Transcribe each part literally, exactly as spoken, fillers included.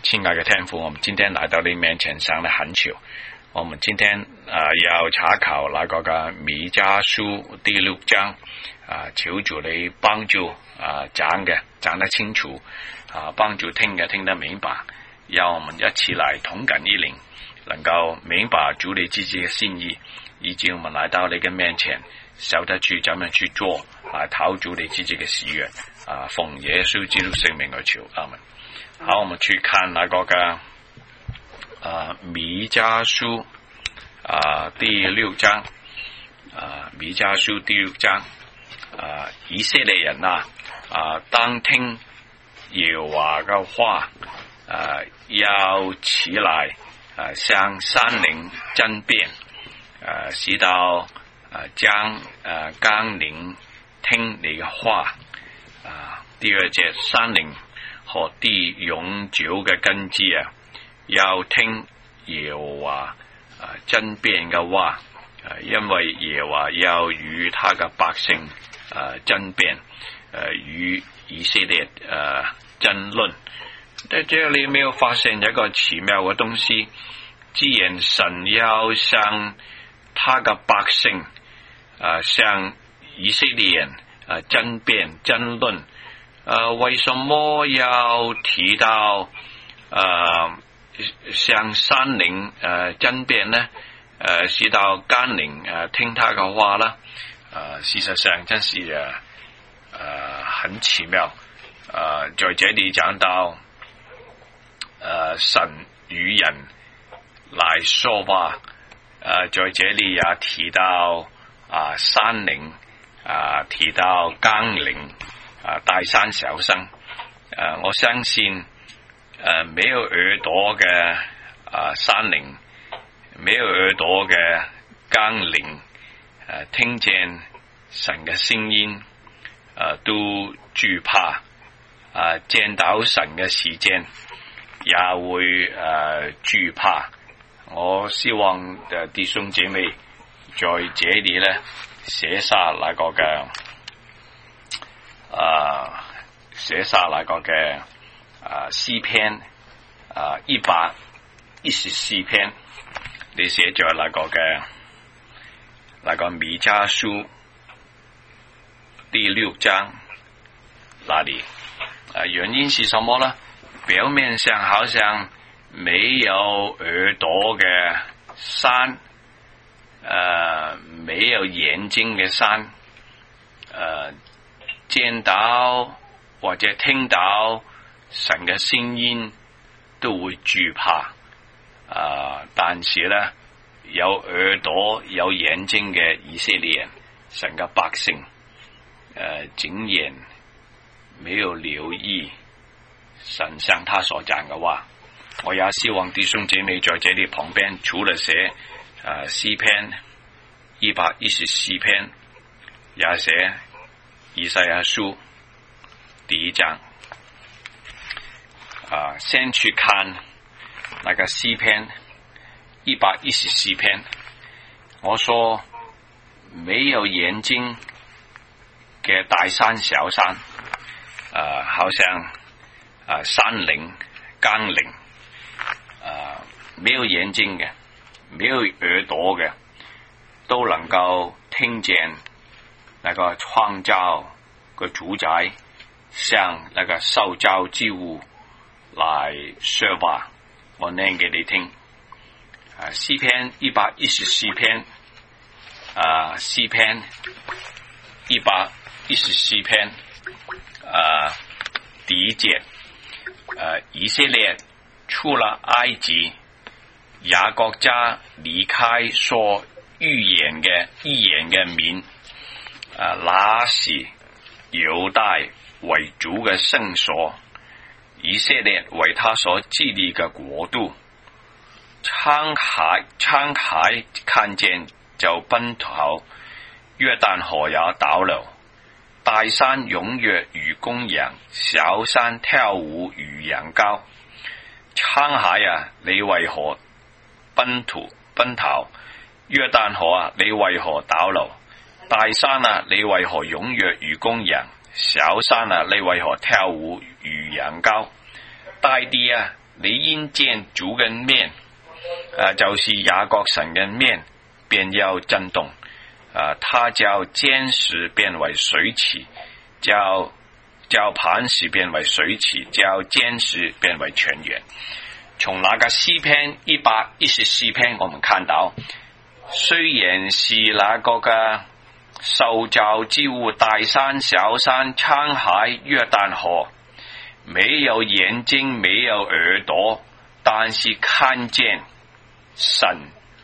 亲爱的天父，我们今天来到你面前向你恳求，我们今天啊、呃、要查考那個嘅彌迦書第六章啊、呃，求主你幫助啊講嘅講得清楚啊，幫助聽嘅聽得明白，讓我們一起來同感一靈，能夠明白主你自己嘅心意，以致我們來到你嘅面前，曉得去怎樣去做啊，討主你自己嘅喜悅啊，奉耶穌基督聖名而求，阿門。好，我們去看那個嘅啊彌迦書啊第六章啊彌迦書第六章啊以色列人啊啊當聽耶和華嘅話啊，要起來啊向山嶺爭辯啊，使到啊將啊岡陵聽你嘅話啊。第二節，山嶺和地永久嘅根基啊，要聽耶和華啊爭辯嘅話啊，因為耶和華要與他嘅百姓啊爭辯，誒與以色列誒爭論。但這裏沒有發現一個奇妙嘅東西，既然神要向他嘅百姓啊，向以色列人啊爭辯爭論。呃，為什麼要提到呃向山嶺呃爭辯呢？呃，使到岡陵呃聽他嘅話呢？呃，事實上真是呃呃很奇妙。呃，在這裏講到呃神與人來說話，呃，在這裏也提到啊、呃、山嶺啊、呃，提到岡陵。啊，大山小山，啊，我相信，呃，沒有耳朵嘅啊山嶺，沒有耳朵嘅岡陵，啊，聽見神嘅聲音，啊，都懼怕，啊，見到神嘅時間，也會呃懼怕。我希望嘅弟兄姐妹在這裏呢寫下那個嘅。啊，寫下那個嘅啊詩篇啊一百一十四篇，你寫咗那個嘅那個彌迦書第六章那裡啊，原因是什麼呢？表面上好像沒有耳朵嘅山，呃，沒有眼睛嘅山，呃。見到或者聽到神嘅聲音都會懼怕啊！但是呢，有耳朵有眼睛嘅以色列人，神嘅百姓，誒、啊，竟然沒有留意神向他所講嘅話。我也希望弟兄姐妹在這裏旁邊，除了寫誒詩篇一百一十四篇，也寫以賽亞書第一章啊，先去看那個詩篇一百一十四篇。我說沒有眼睛嘅大山小山，啊，好像啊山嶺岡陵，啊，沒有眼睛嘅，沒有耳朵嘅，都能夠聽見那個創造個主宰向那個受造之物來說話，我念給你聽。啊，詩篇一百一十四篇，啊，詩篇一百一十四篇，啊，第一節，啊，以色列出了埃及，雅各家離開說預言嘅預言嘅民。啊，那時猶大為主嘅聖所，以色列為他所治理嘅國度。滄海滄海看見就奔逃，約旦河也倒流，大山踴躍如公羊，小山跳舞如羊羔。滄海啊，你為何奔逃奔逃？約旦河啊，你為何倒流？大山啊，你為何踴躍如公羊？小山啊，你為何跳舞如羊羔？大地啊， 你因見主嘅面，啊，就是雅各神嘅面，便要震動，啊，他叫堅石變為水池，叫叫磐石變為水池，叫堅石變為泉源。從那個詩篇一百一十四篇，我們看到，雖然是那個嘅受造之物，大山、小山、滄海、約旦河，沒有眼睛，沒有耳朵，但是看見神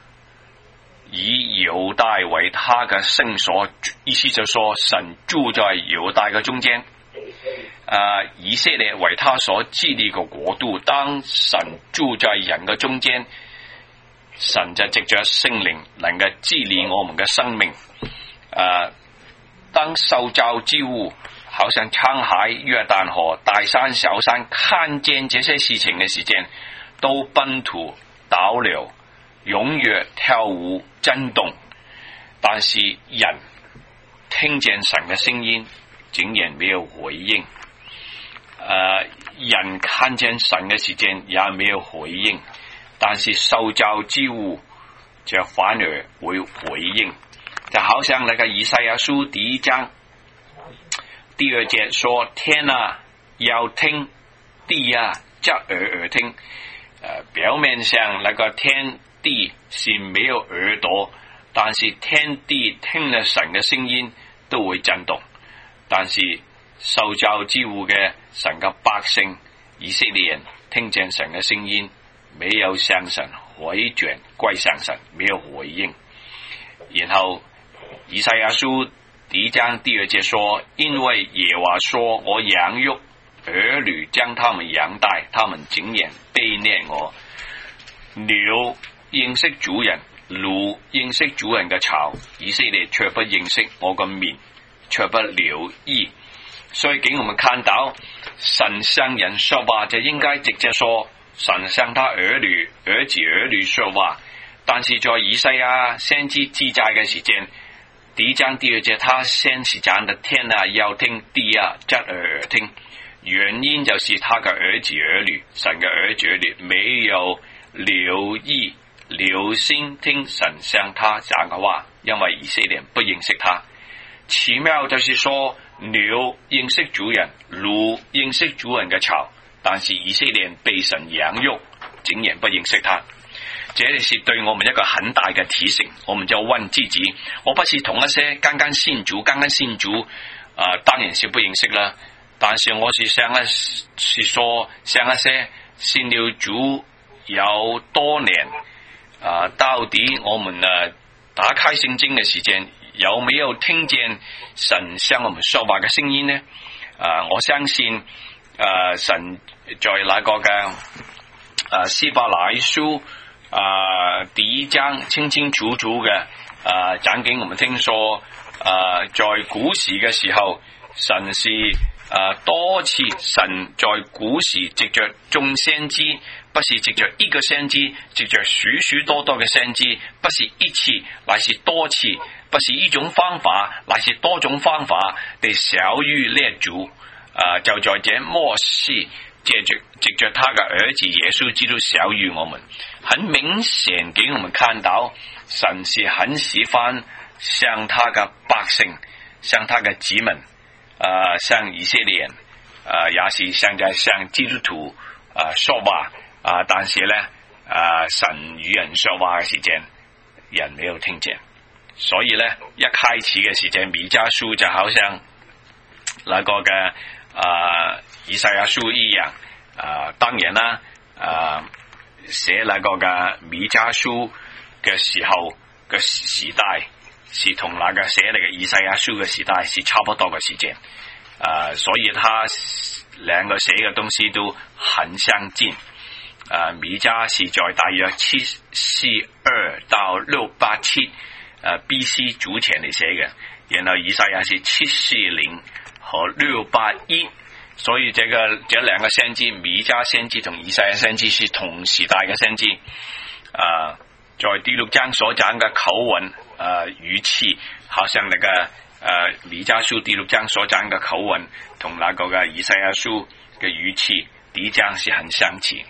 以猶大為他嘅聖所，意思就說神住在猶大嘅中間。啊，以色列為他所治理嘅國度，當神住在人嘅中間，神就藉着聖靈能夠治理我們嘅生命。啊，當受造之物，好像滄海、約旦河、大山、小山，看見這些事情嘅時間，都奔土倒流，踴躍跳舞震動，但是人聽見神嘅聲音，竟然沒有回應。呃，人看見神嘅時間也沒有回應，但是受造之物就反而會回應。就好像那個以賽亞書第一章第二節說：天啊要聽，地啊側耳而聽。呃，表面上那個天地是沒有耳朵，但是天地聽了神嘅聲音都會震動。但是受造之物嘅神嘅百姓以色列人聽見神嘅聲音，沒有向神回轉歸向神，沒有回應。然後以賽亞書第一章第二節說：因為耶和華說，我養育兒女，將他們養大，他們竟然背逆我。牛認識主人，驢認識主人嘅槽，以色列卻不認識我嘅面，卻不留意。所以給我們看到神向人說話就應該直接說，神向他兒女兒子兒女說話。但是在以賽亞先知記載嘅時間，第一章第二節，他先是講的天啊要聽，地啊側耳而聽。原因就是他嘅兒子兒女，神嘅兒子兒女沒有留意留心聽神向他講嘅話，因為以色列不認識他。奇妙就是說，牛認識主人，驢認識主人嘅槽，但是以色列被神養育，竟然不認識他。這裡是對我們一個很大嘅提醒。我們就問自己，我不是同一些剛剛信主剛剛信主啊、呃，當然是不認識啦。但是我是想一是說，像一些信了主有多年啊、呃，到底我們啊打開聖經嘅時間，有沒有聽見神向我們說話嘅聲音呢？啊、呃，我相信啊、呃，神在那個嘅啊希伯來書啊、呃、第一章清清楚楚嘅啊講給我們聽說，啊、呃、在古時嘅時候，神是啊多次神在古時藉着眾先知，不是藉着一個先知，藉着許許多多嘅先知，不是一次，乃是多次。不是一種方法，乃是多種方法地曉諭列祖。啊、呃，就在這末世，借着藉着他嘅兒子耶穌基督曉諭我們，很明顯給我們看到神是很喜歡向他嘅百姓，向他嘅子民，啊、呃，向以色列人，啊、呃，也是向在向基督徒啊、呃、說話啊、呃，但是呢，啊、呃，神與人說話嘅時間，人沒有聽見。所以咧，一開始嘅時間，彌迦書就好像那個嘅啊、呃、以賽亞書一樣啊、呃。當然啦，啊、呃、寫那個嘅彌迦書嘅時候嘅時代，是同那個寫那個以賽亞書嘅時代是差不多嘅時間。啊、呃，所以他兩個寫嘅東西都很相近。啊、呃，彌迦是在大約七四二到六八七。呃 B C 主前嚟寫嘅，然後以賽亞是七四零和六八一，所以這個這兩個先知，彌迦先知同以賽亞先知是同時代嘅先知。啊、呃，在第六章所講嘅口吻，啊、呃、語氣，好像那個呃彌迦書第六章所講嘅口吻，同那個嘅以賽亞書嘅語氣，第一章是很相似。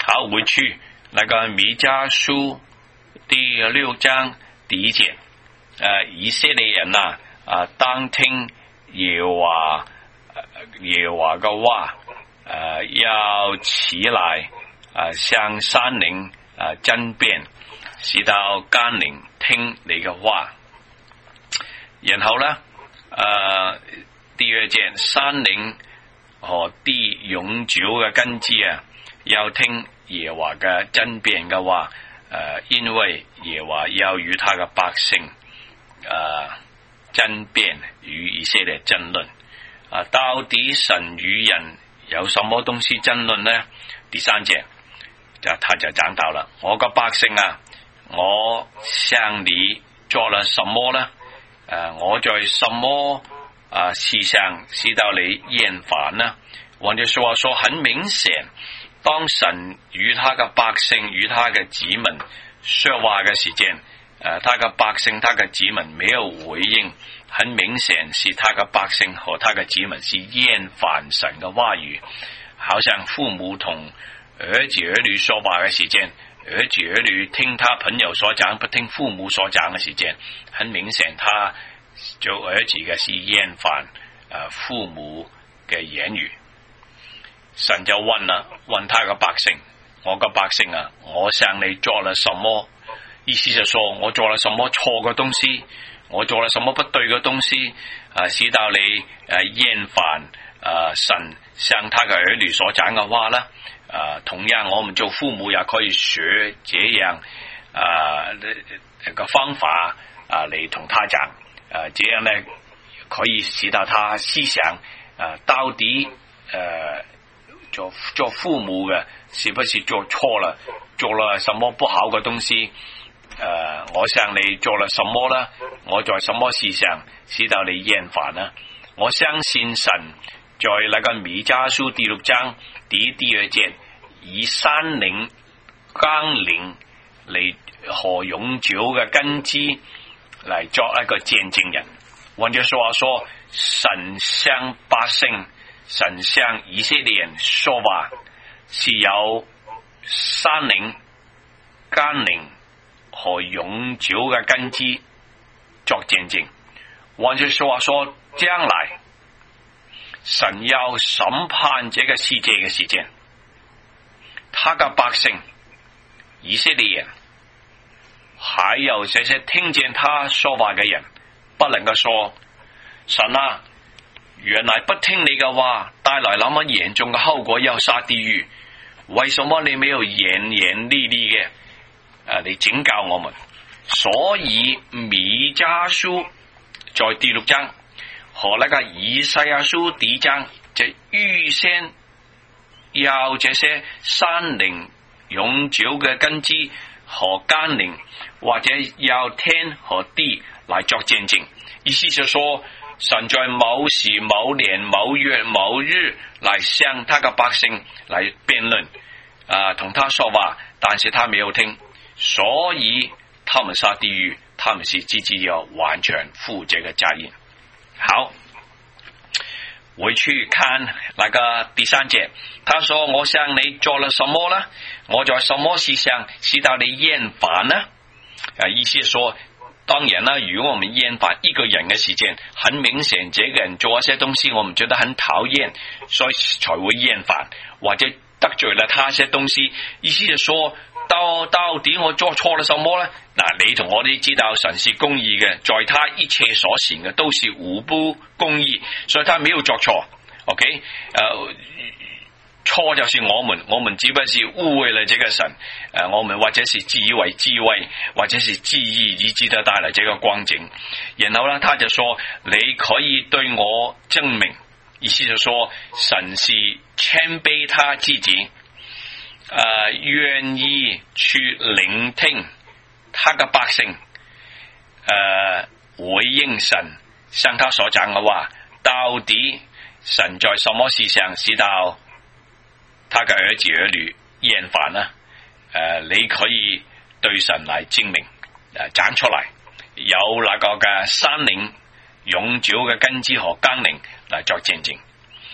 好，回去那個彌迦書第六章第一節，誒，以色列人啊，啊，當聽耶和華耶和華嘅話，誒，要起來，啊，向山嶺啊爭辯，使到甘嶺聽你嘅話。然後呢，誒，第二節，山嶺和地永久嘅根基啊，要聽耶和華嘅爭辯嘅話，誒，因為耶和華要與他嘅百姓誒爭辯，與以色列爭論。啊，到底神與人有什麼東西爭論呢？第三節就他就講到了，我個百姓啊，我向你做了什麼呢？誒，我在什麼啊事上使到你厭煩呢？換句說話說，很明顯，當神與他嘅百姓與他嘅子民說話嘅時間，誒，他嘅百姓他嘅子民沒有回應，很明顯是他嘅百姓和他嘅子民是厭煩神嘅話語，好像父母同兒子兒女說話嘅時間，兒子兒女聽他朋友所講，不聽父母所講嘅時間，很明顯他做兒子嘅是厭煩誒父母嘅言語。神就問啦，問他嘅百姓，我嘅百姓啊，我向你做了什麼？意思就說我做了什麼錯嘅東西，我做了什麼不對嘅東西，啊，使到你誒厭煩啊神向他嘅兒女所講嘅話啦。啊，同樣我們做父母也可以學這樣啊個方法啊嚟同他講，啊，這樣呢可以使到他思想啊到底誒。啊做做父母嘅是不是做錯了，做了什麼不好嘅東西？誒、呃，我向你做了什麼呢？我在什麼事上使到你厭煩呢？我相信神在那個彌迦書第六章第第二節，以山嶺、岡嶺嚟和永久嘅根基嚟作一個見證人。換句說話說，神向百姓。神向以色列人說話，是有山嶺、岡嶺和永久嘅根基作見證。換句說話說，將來神要審判這個世界嘅時間，他嘅百姓以色列人，還有這些聽見他說話嘅人，不能夠說神啊，原來不聽你嘅話，帶來那麼嚴重嘅後果，要下地獄。為什麼你沒有嚴嚴厲厲嘅誒嚟警告我們？所以彌迦書在第六章和那個以賽亞書第一章，就預先要這些山嶺永久嘅根基和岡嶺，或者要天和地來作見證。意思就說，神在某時某年某月某日來向他嘅百姓來辯論，啊，同他說話，但是他沒有聽，所以他們下地獄，他們是自己要完全負這個責任。好，回去看那個第三節，他說，我向你做了什麼呢？我在什麼事上使到你厭煩呢？啊，意思說，當然啦，如果我們厭煩一個人嘅時間，很明顯這個人做一些東西我們覺得很討厭，所以才會厭煩，或者得罪了他一些東西。意思就說，到到底我做錯了什麼呢？嗱，你同我哋知道神是公義嘅，在他一切所行嘅都是無不公義，所以他沒有做錯。OK，誒、呃。錯就是我們，我們只不過是誤會了這個神，誒，我們或者是自以為智慧，或者是自意以致得帶來這個光景。然後呢，他就說你可以對我證明，意思就說神是謙卑他自己，誒、呃，願意去聆聽他嘅百姓，誒、呃，回應神向他所講嘅話，到底神在什麼事上使到他嘅兒子兒女厭煩呢？誒、呃，你可以對神嚟證明，誒，講出嚟，有那個嘅山嶺永久嘅根基和岡嶺嚟作見證。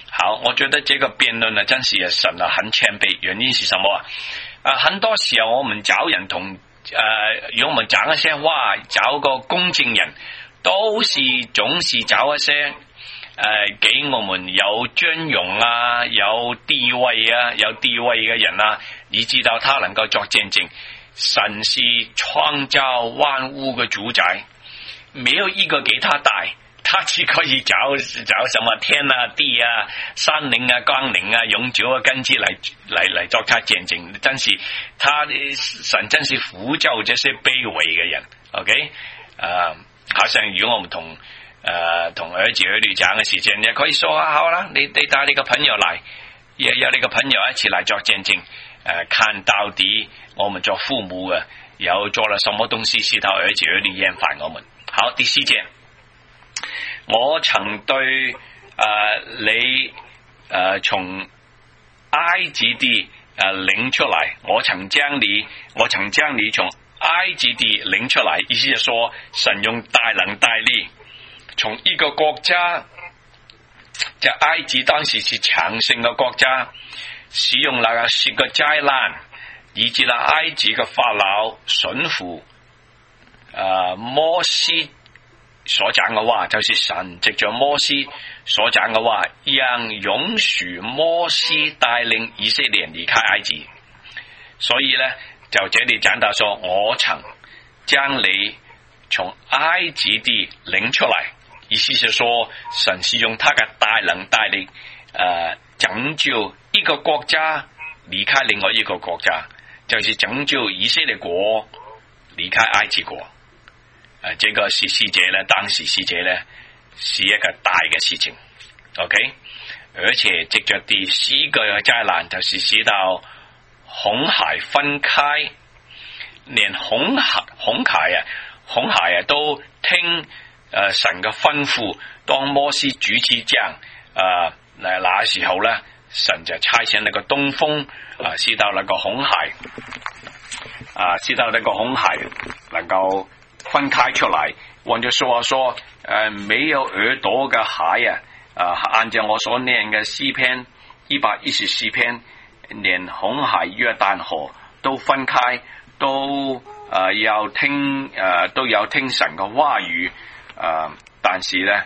好，我觉得这个辩论呢，真是神啊很谦卑。原因是什么啊？啊，很多时候我们找人同呃，如果我们讲一些話，找個公正人，都是總是找一些誒、呃，給我們有尊榮啊、有地位啊、有地位嘅人啊，以至到他能夠作見證。神是創造萬物嘅主宰，沒有一個給他帶。他只可以找找什麼天啊、地啊、山嶺啊、江嶺啊、永久啊根基嚟嚟嚟作他見證，真是他神真是輔助這些卑微嘅人。OK， 誒、呃，好像如果我們同誒同兒子兒女講嘅時間，你可以說啊，好啦，你你帶你個朋友嚟，有有你個朋友一起嚟作見證，誒、呃，看到底我們做父母嘅有做了什麼東西，使到兒子兒女厭煩我們。好，第四節。我曾對誒、呃、你誒從、呃、埃及地誒領出來，我曾將你我曾將你從埃及地領出來，意思係說神用大能大力，從一個國家，就埃及當時是強盛嘅國家，使用那個十個災難，以致那埃及嘅法老順服誒摩西所講嘅話，就是神藉着摩西所講嘅話，讓允許摩西帶領以色列離開埃及。所以呢，就這裏講到說，我曾將你從埃及地領出來，意思是說神是用他嘅大能大力，誒、呃、拯救一個國家離開另外一個國家，就是拯救以色列國離開埃及國。誒、呃，這個是世界呢，當時世界呢是一個大嘅事情 ，OK， 而且藉着第四個災難，就是使到紅海分開，連紅海紅海啊，紅海啊都聽誒、呃、神嘅吩咐，當摩西主持將誒嗱那時候呢，神就差遣那個東風啊，使到那個紅海啊，使到那個紅海能夠分開出來，或者說說誒、呃，沒有耳朵嘅海啊，啊、呃，按照我所念嘅詩篇一百一十四篇，連紅海、約旦河都分開，都誒要、呃、聽誒、呃、都有聽神嘅話語，誒、呃，但是咧誒，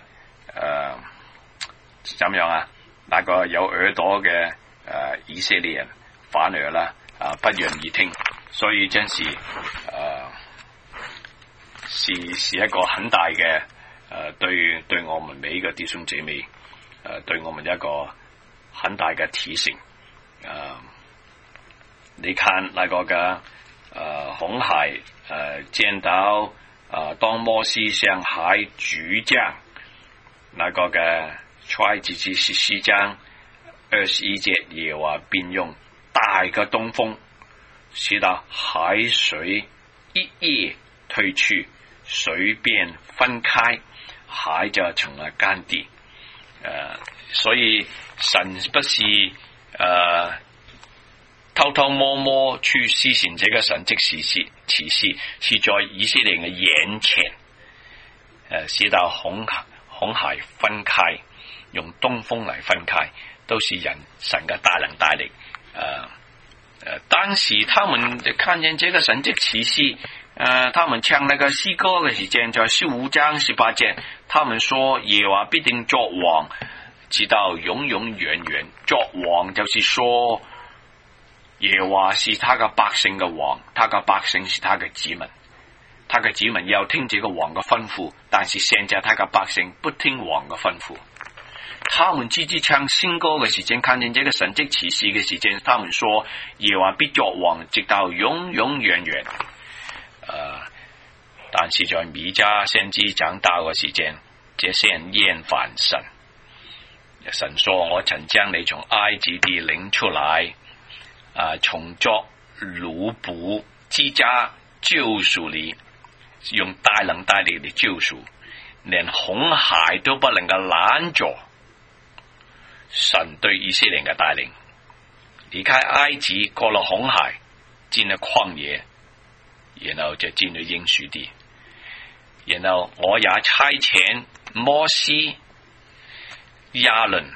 怎、呃、樣啊？那個有耳朵嘅誒、呃、以色列人反而啦啊、呃，不願意聽，所以真是誒。呃是是一個很大嘅誒、呃，對對我們每一個弟兄姐妹誒、呃，對我們一個很大嘅提醒。誒、呃，你看那個嘅誒、呃、紅海誒、呃，見到誒、呃、當摩西向海主將，那個嘅出埃及記十四章二十一節，耶和華便用大嘅東風，使到海水一夜退去，水便分開，海就成了乾地。誒、呃，所以神不是誒、呃、偷偷摸摸去施行這個神蹟奇事，奇事是在以色列嘅眼前，誒、呃，使到紅紅海分開，用東風嚟分開，都是人神嘅大能大力。誒、呃、誒、呃，當時他們看見這個神蹟奇事。呃，他們唱那個詩歌嘅時間，在十五章十八節，他們說耶和華必定作王，直到永永遠遠。作王就是說耶和華是他嘅百姓嘅王，他嘅百姓是他嘅子民，他嘅子民要聽這個王嘅吩咐，但是現在他嘅百姓不聽王嘅吩咐。他們自己唱新歌嘅時間，看見這個神蹟奇事嘅時間，他們說耶和華必作王，直到永永遠遠。誒、呃，但是在米迦先知講道嘅時間，這些人厭煩神。神說：我曾將你從埃及地領出來，啊、呃，從作奴僕之家救贖你，用大能大力嚟救贖，連紅海都不能夠攔阻神對以色列嘅帶領，離開埃及，過了紅海，進了曠野。然後就進了應許地，然後我也差遣摩西、亞倫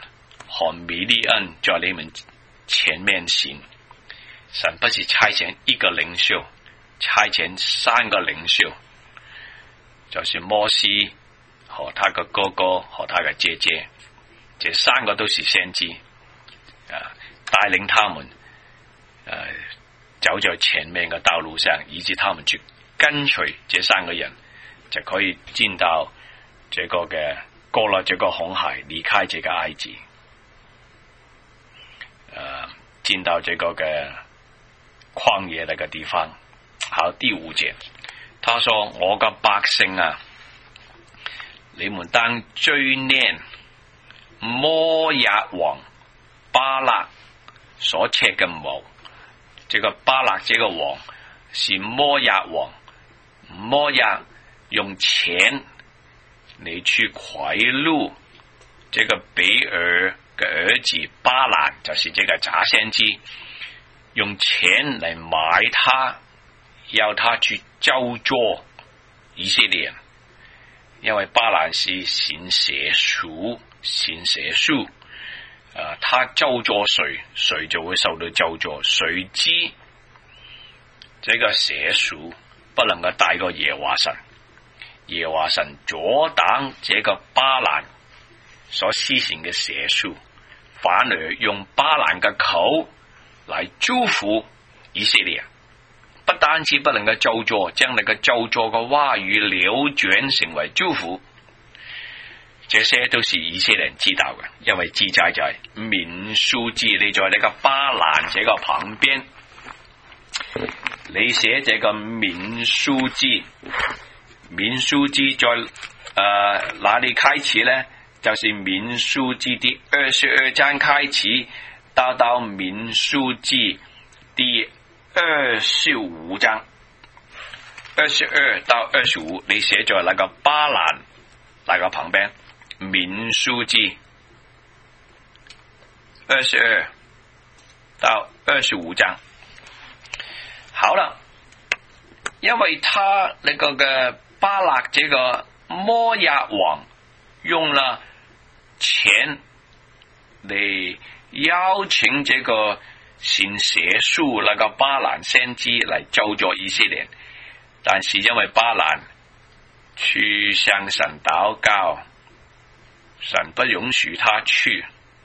和米利恩在你們前面行。神不是差遣一個領袖，差遣三個領袖，就是摩西和他嘅哥哥和他嘅姐姐，這三個都是先知，啊，帶領他們，啊，走在前面嘅道路上，以致他們去跟隨這三個人，就可以進到這個嘅過了這個紅海，離開這個埃及，啊，進到這個嘅曠野那個地方。好，第五節，他說：我嘅百姓啊，你們當追念摩押王巴勒所設嘅謀。這個巴勒這個王是摩押王，摩押用錢你去賄賂這個比爾嘅兒子巴蘭，就是這個假先知，用錢嚟買他，要他去咒詛以色列人，因為巴蘭是信邪術，信邪術。啊！他咒詛誰，誰就會受到咒詛。誰知這個邪術不能夠大過耶和華神，耶和華神阻擋這個巴蘭所施行嘅邪術，反而用巴蘭嘅口嚟祝福以色列。不單止不能夠咒詛，將那個咒詛嘅話語扭轉成為祝福。這些都是以色列人知道嘅，因為記載在民數記，你在那個巴蘭這個旁邊，你寫這個民數記，民數記在誒、呃、哪裏開始呢？就是民數記第二十二章開始，到到民數記第二十五章，二十二到二十五，你寫在那個巴蘭那個旁邊。民數記二十二到二十五章，好了，因為他那個嘅巴勒這個摩押王用了錢嚟邀請這個信邪術那個巴蘭先知嚟咒詛以色列，但是因為巴蘭去向神禱告，神不允許他去。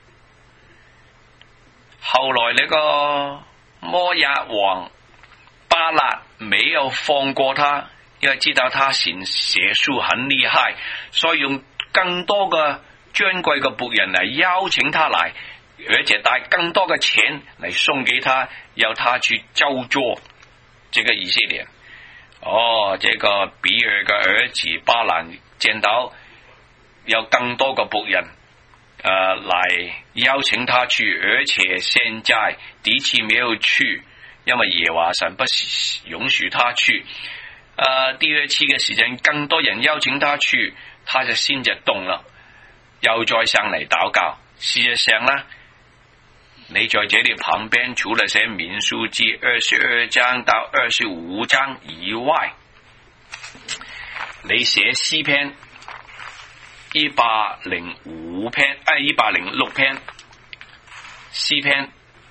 後來那個摩押王巴勒沒有放過他，因為知道他信邪術很厲害，所以用更多嘅尊貴嘅僕人嚟邀請他嚟，而且帶更多嘅錢嚟送給他，要他去咒詛這個以色列。哦，這個比爾嘅兒子巴蘭見到有更多嘅僕人，誒、呃，嚟邀請他去，而且現在第一次沒有去，因為耶和華神不允許他去。誒、呃，第二次嘅時間，更多人邀請他去，他就心就動了，又再上嚟禱告。事實上呢，你在這裏旁邊，除了寫民數記二十二章到二十五章以外，你寫詩篇一百零五篇，誒，一百零六篇，詩篇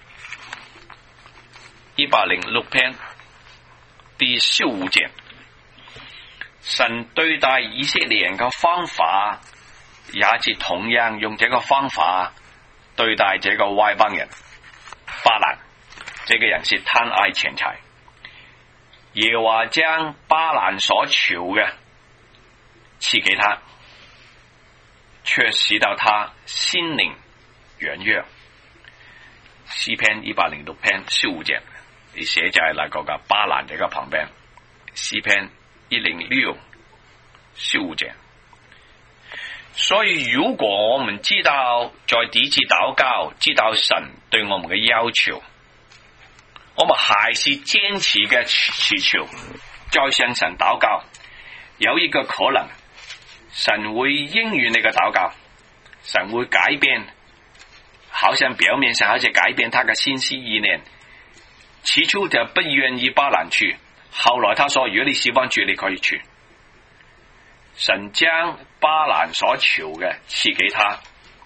一百零六篇第十五節，神對待以色列人嘅方法，也是同樣用這個方法對待這個外邦人巴蘭。這個人是貪愛錢財，耶和華將巴蘭所求嘅賜給他，卻使到他心靈軟弱。詩篇一百零六篇十五節，你寫在那個嘅巴蘭這個旁邊。詩篇一零六十五節。所以如果我們知道在第一次禱告，知道神對我們嘅要求，我們還是堅持嘅祈求，再向神禱告，有一個可能，神會應允你嘅禱告，神會改變，好像表面上好似改變他嘅心思意念。起初就不願意巴蘭去，後來他說，如果你喜歡去，你可以去。神將巴蘭所求嘅賜給他，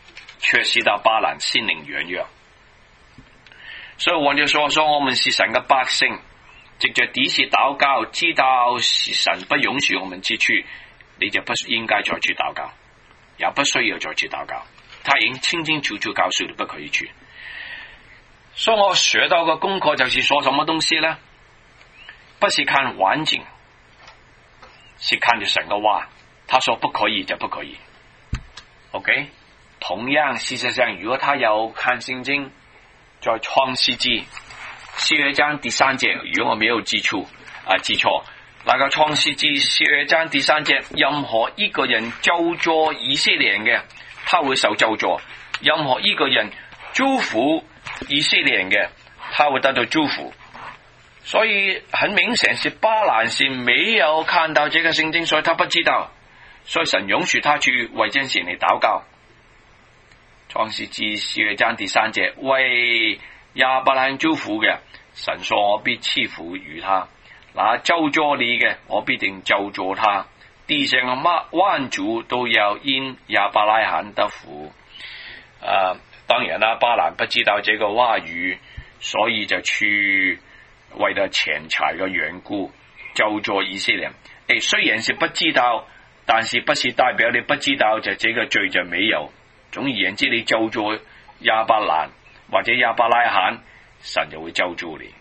卻使到巴蘭心靈軟弱。所以我就說說我們是神嘅百姓，藉着第一次禱告，知道是神不允許我們之處，你就不應該再去禱告，也不需要再去禱告。他已經清清楚楚告訴你不可以去。所以我學到嘅功課就是說什麼東西呢？不是看環境，是看着神嘅話，他說不可以就不可以。OK， 同樣事實上，如果他有看聖經，在創世記十二章第三節，如果我沒有記錯啊記錯，那個創世記十二章第三節，任何一個人咒詛以色列嘅，他會受咒詛；任何一個人祝福以色列嘅，他會得到祝福。所以很明顯是巴蘭是沒有看到這個聖經，所以他不知道，所以神允許他去為這件事嚟禱告。創世記十二章第三節，為亞伯蘭祝福嘅，神說我必賜福於他；那咒詛你嘅，我必定咒詛他。地上嘅萬族都要因亞伯拉罕得福。啊，當然啦，巴蘭不知道這個話語，所以就去為了錢財嘅緣故咒詛以色列。誒，雖然是不知道，但是不是代表你不知道就這個罪就沒有。總而言之，你咒詛亞伯蘭或者亞伯拉罕，神就會咒詛你。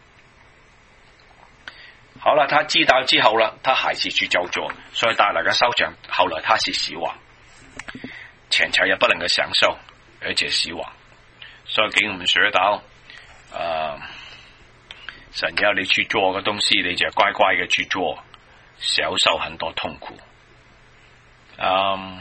好了，他知道之後了，他還是去咒詛，所以帶來嘅收場，後來他是死亡，錢財也不能夠享受，而且死亡。所以給我們學到，呃，神要你去做嘅東西，你就乖乖嘅去做，少受很多痛苦。嗯。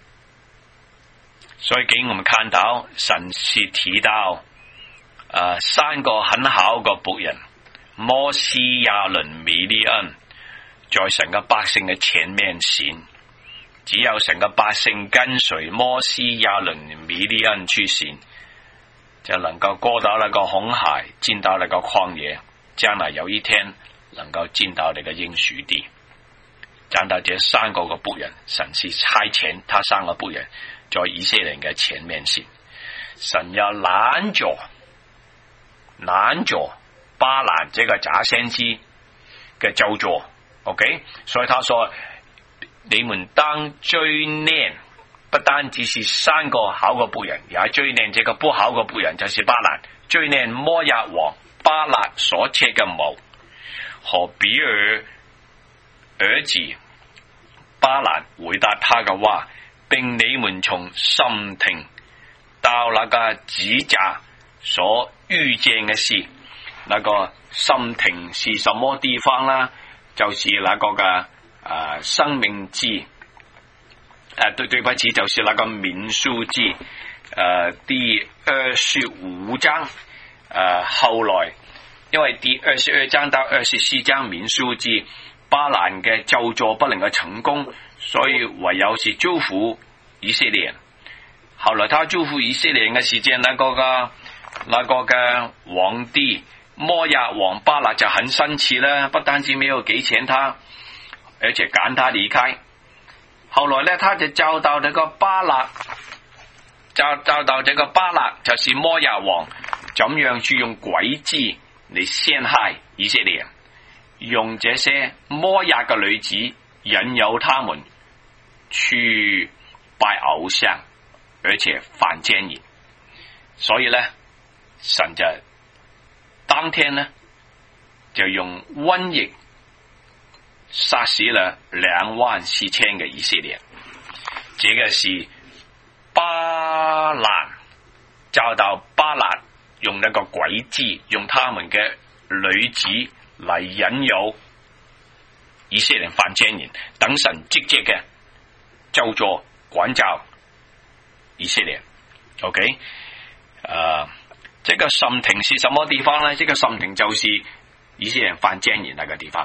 所以給我們看到神是提到，呃，三個很好嘅僕人，摩西、亞倫、米利暗，在神嘅百姓嘅前面行。只有神嘅百姓跟隨摩西、亞倫、米利暗去行，就能夠過到那個紅海，進到那個曠野，將來有一天能夠進到那個應許地。講到這三個嘅僕人，神是差遣他三個僕人在以色列嘅前面先，神要攔阻攔阻巴蘭這個假先知嘅咒詛 ，OK， 所以他說你們當追念，不單只是三個好嘅僕人，也追念這個不好嘅僕人，就是巴蘭，追念摩押王巴勒所設嘅謀，和比爾兒子巴蘭回答他嘅話，並你們從什亭到那個指責所遇見嘅事，那個什亭是什麼地方啦？就是那個嘅啊生命記，誒、啊、對對不起，就是那個民數記，誒、啊、第二十五章，誒、啊、後來因為第二十二章到二十四章民數記，巴蘭嘅咒詛不能夠成功，所以唯有是祝福以色列。後來他祝福以色列嘅時間，那個嘅那個嘅皇帝摩押王巴勒就很生氣啦，不單止沒有給錢他，而且趕他離開。後來呢，他就找到這個巴勒，找找到這個巴勒就是摩押王，怎樣去用詭計嚟陷害以色列，用這些摩押嘅女子引誘他們去拜偶像，而且犯奸淫。所以呢，神就當天呢就用瘟疫殺死了兩萬四千嘅以色列。這個是巴蘭遭到巴蘭用一個詭計，用他們嘅女子嚟引誘以色列犯奸淫，等神直接嘅咒詛管教以色列。 OK， 誒、呃，這個什亭是什麼地方呢？這個什亭就是以色列犯奸淫那個地方。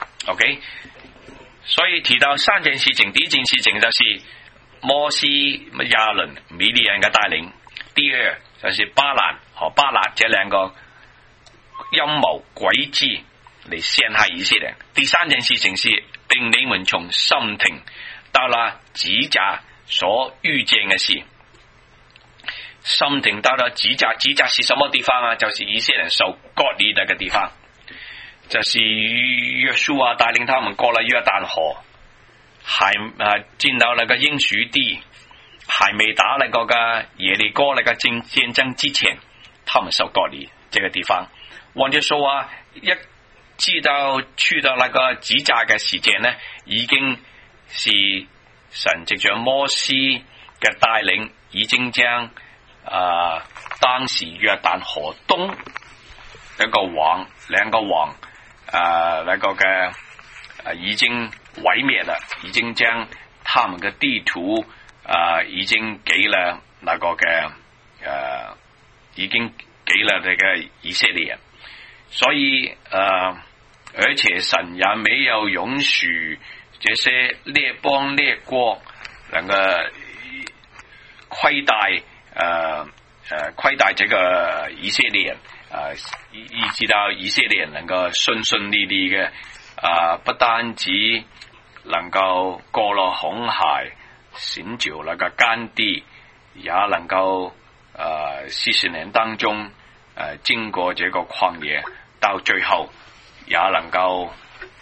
OK， 所以提到三件事情，第一件事情就是摩西、亞倫、米利暗嘅帶領，第二就是巴蘭和巴勒這兩個陰謀詭計嚟陷害以色列，第三件事情是並你們從什亭到了指責所遇見嘅事。 心聽到了吉甲，吉甲是什麼地方啊？就是以色列人受割禮那個地方，就是約書亞帶領他們過了約旦河，還啊進到那個應許地，還沒打那個嘅耶利哥那個戰戰爭之前，他們受割禮這個地方。換句說話，一知道去到那個吉甲嘅時間呢，已經是神藉着摩西嘅帶領，已經將啊當時約旦河東一個王兩個王啊那個嘅啊已經毀滅了，已經將他們嘅地圖啊已經給了那個嘅啊已經給了這個以色列人，所以啊而且神也沒有允許這些列邦列國能夠虧待呃呃虧待這個以色列人啊，以以至到以色列人能夠順順利利嘅啊，不單止能夠過了紅海，尋找那個乾地，也能夠呃四十年當中呃經過這個曠野，到最後也能夠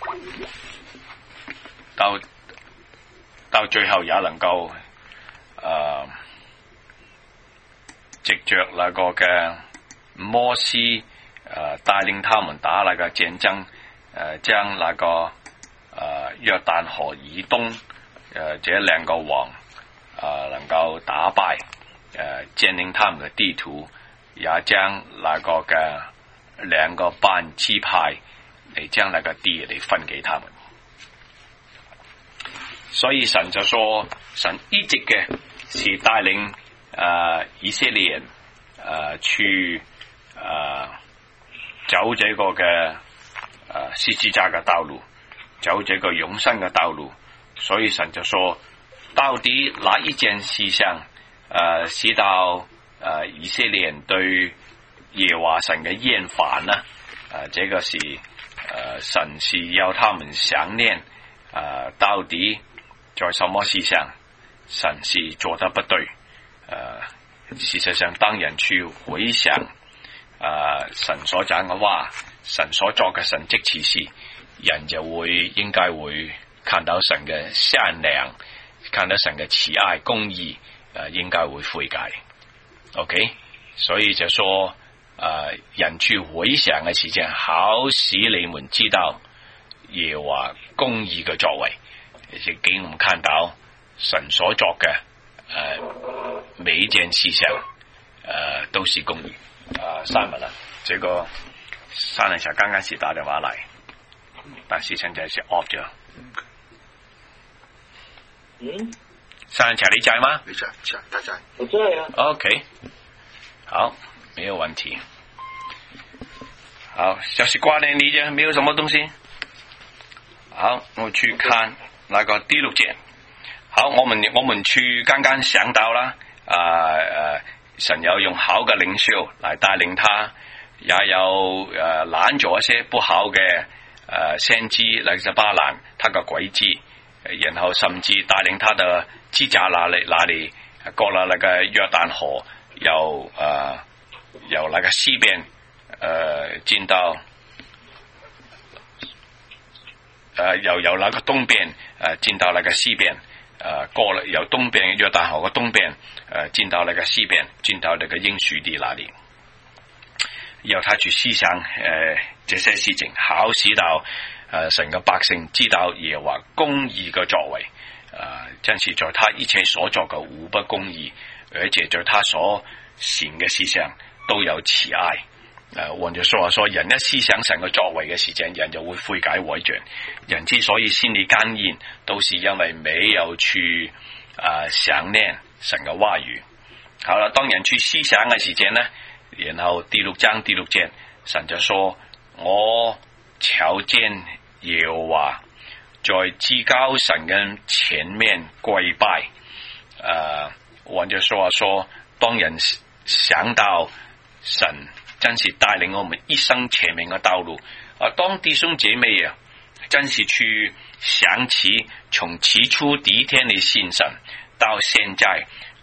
到到最後也能夠呃藉着那個嘅摩西呃帶領他們打那個戰爭，呃將那個呃約旦河以東呃這兩個王呃能夠打敗，呃佔領他們嘅地圖，也將那個嘅兩個半支派嚟將那個地嚟分給他們。所以神就說，神一直嘅是帶領呃以色列人呃去呃走這個嘅呃十字架嘅道路，走這個永生嘅道路。所以神就說，到底哪一件事上呃使到呃以色列人對耶和華神嘅厭煩呢？呃這個是呃神是要他們想念呃到底在什麼事上神是做得不對。呃事實上當人去回想呃神所講嘅話，神所作嘅神蹟奇事，人就會應該會看到神嘅善良，看到神嘅慈愛公義，呃應該會悔改。 OK， 所以就說呃人去回想嘅時間，好使你們知道耶和華公義嘅作為，亦給我們看到神所作嘅呃每一件事上呃都是公義。啊、呃，三文啊，這個三人小剛剛是打電話來，但是現在是 off 咗。 嗯， 三人小你在嗎？ 你在，在，他在。 我在啊。 OK， 好，沒有問題。好，就是掛念你啫，沒有什麼東西。好，我去看那個第六節。好，我們我們去剛剛想到啦，啊、呃、誒。神有用好嘅領袖嚟帶領他，也有誒攔咗一些不好嘅誒、呃、先知，例如巴蘭，他個詭計，然後甚至帶領他的支架那裏那裏過了那個約旦河，由誒、呃、由那個西邊誒進到誒由由那個東邊誒進到那個西邊。呃，過了由東邊約旦河嘅東邊，呃，進到那個西邊，進到那個應許地那裏，由他去思想，呃，這些事情，好使到，呃，神嘅百姓知道耶和華公義嘅作為，呃，真是在他一切所作嘅無不公義，而且在他所行嘅事上都有慈愛。誒，換句說話說，人一思想神嘅作為嘅時間，人就會悔改改正。人之所以心裏剛硬，都是因為沒有去啊、呃、想念神嘅話語。好啦，當人去思想嘅時間呢，然後第六章第六節，神就說：我瞧見耶和華在至高神嘅前面跪拜。誒、呃，換句說話說，當人想到神真是帶領我們一生前面嘅道路，啊，當弟兄姐妹啊，真是去想起從起初第一天你信神到現在，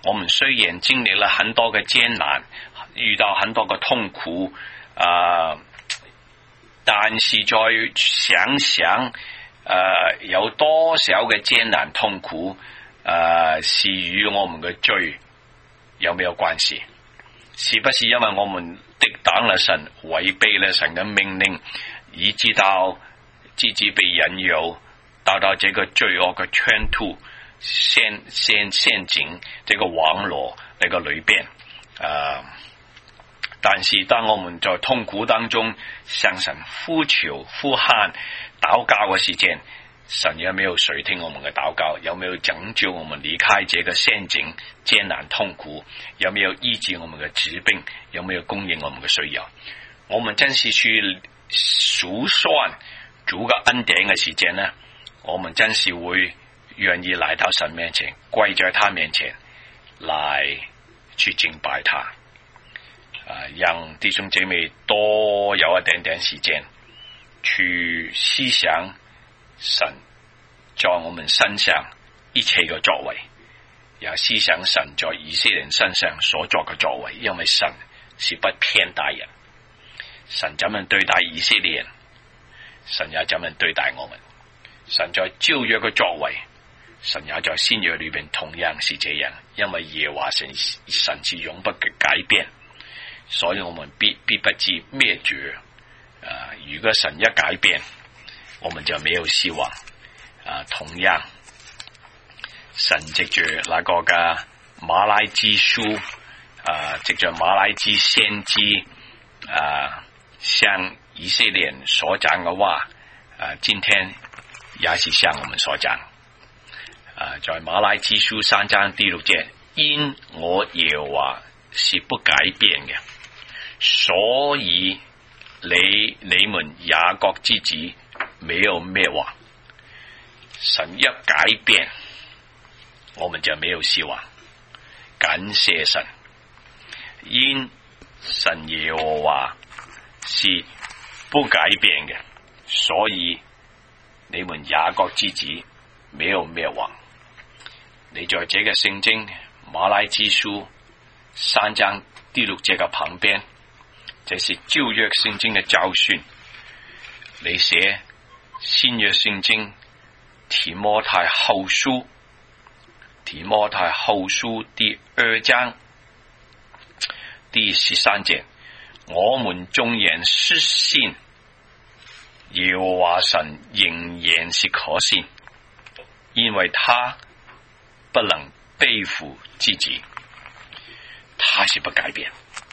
我們雖然經歷了很多嘅艱難，遇到很多嘅痛苦，啊、呃，但是再想想，誒、呃，有多少嘅艱難痛苦，誒、呃，是與我們嘅罪有沒有關係？是不是因為我們抵擋了神，違背了神嘅命令，以致到自己被引誘，到到這個罪惡嘅圈套、陷陷陷阱，這個網絡那個裏邊，啊、呃！但是當我們在痛苦當中向神呼求、呼喊、禱告嘅時間，神有沒有垂聽我們嘅禱告？有沒有拯救我們離開這個陷阱、艱難痛苦？有沒有醫治我們嘅疾病？有沒有供應我們嘅需要？我們真是去數算主嘅恩典嘅時間呢？我們真是會願意來到神面前，跪在他面前來去敬拜他。啊，讓弟兄姐妹多有一點點時間去思想神在我們身上一切嘅作為，也思想神在以色列人身上所作嘅作為，因為神是不偏待人，神怎樣對待以色列人，神也怎樣對待我們。神在舊約嘅作為，神也在新約裏邊同樣是這樣，因為耶和華神神是永不嘅改變，所以我們必必不至滅絕。啊，如果神一改變，我們就沒有希望。啊，同樣，神藉住那個嘅馬拉基書，啊，藉着馬拉基先知，啊，向以色列人所講嘅話，啊，今天也是向我們所講。啊，在馬拉基書三章第六節，因我耶和華是不改變嘅，所以你你們雅各之子沒有滅亡。神一改變，我們就沒有希望。感謝神，因神耶和華是不改變嘅，所以你們雅各之子沒有滅亡。你在這個聖經馬拉基書三章第六節嘅旁邊，這是舊約聖經嘅教訓。你寫新約聖經提摩太後書，提摩太後書第二章第十三節，我們縱然失信，耶和華神仍然是可信，因為他不能背負自己，他是不改變。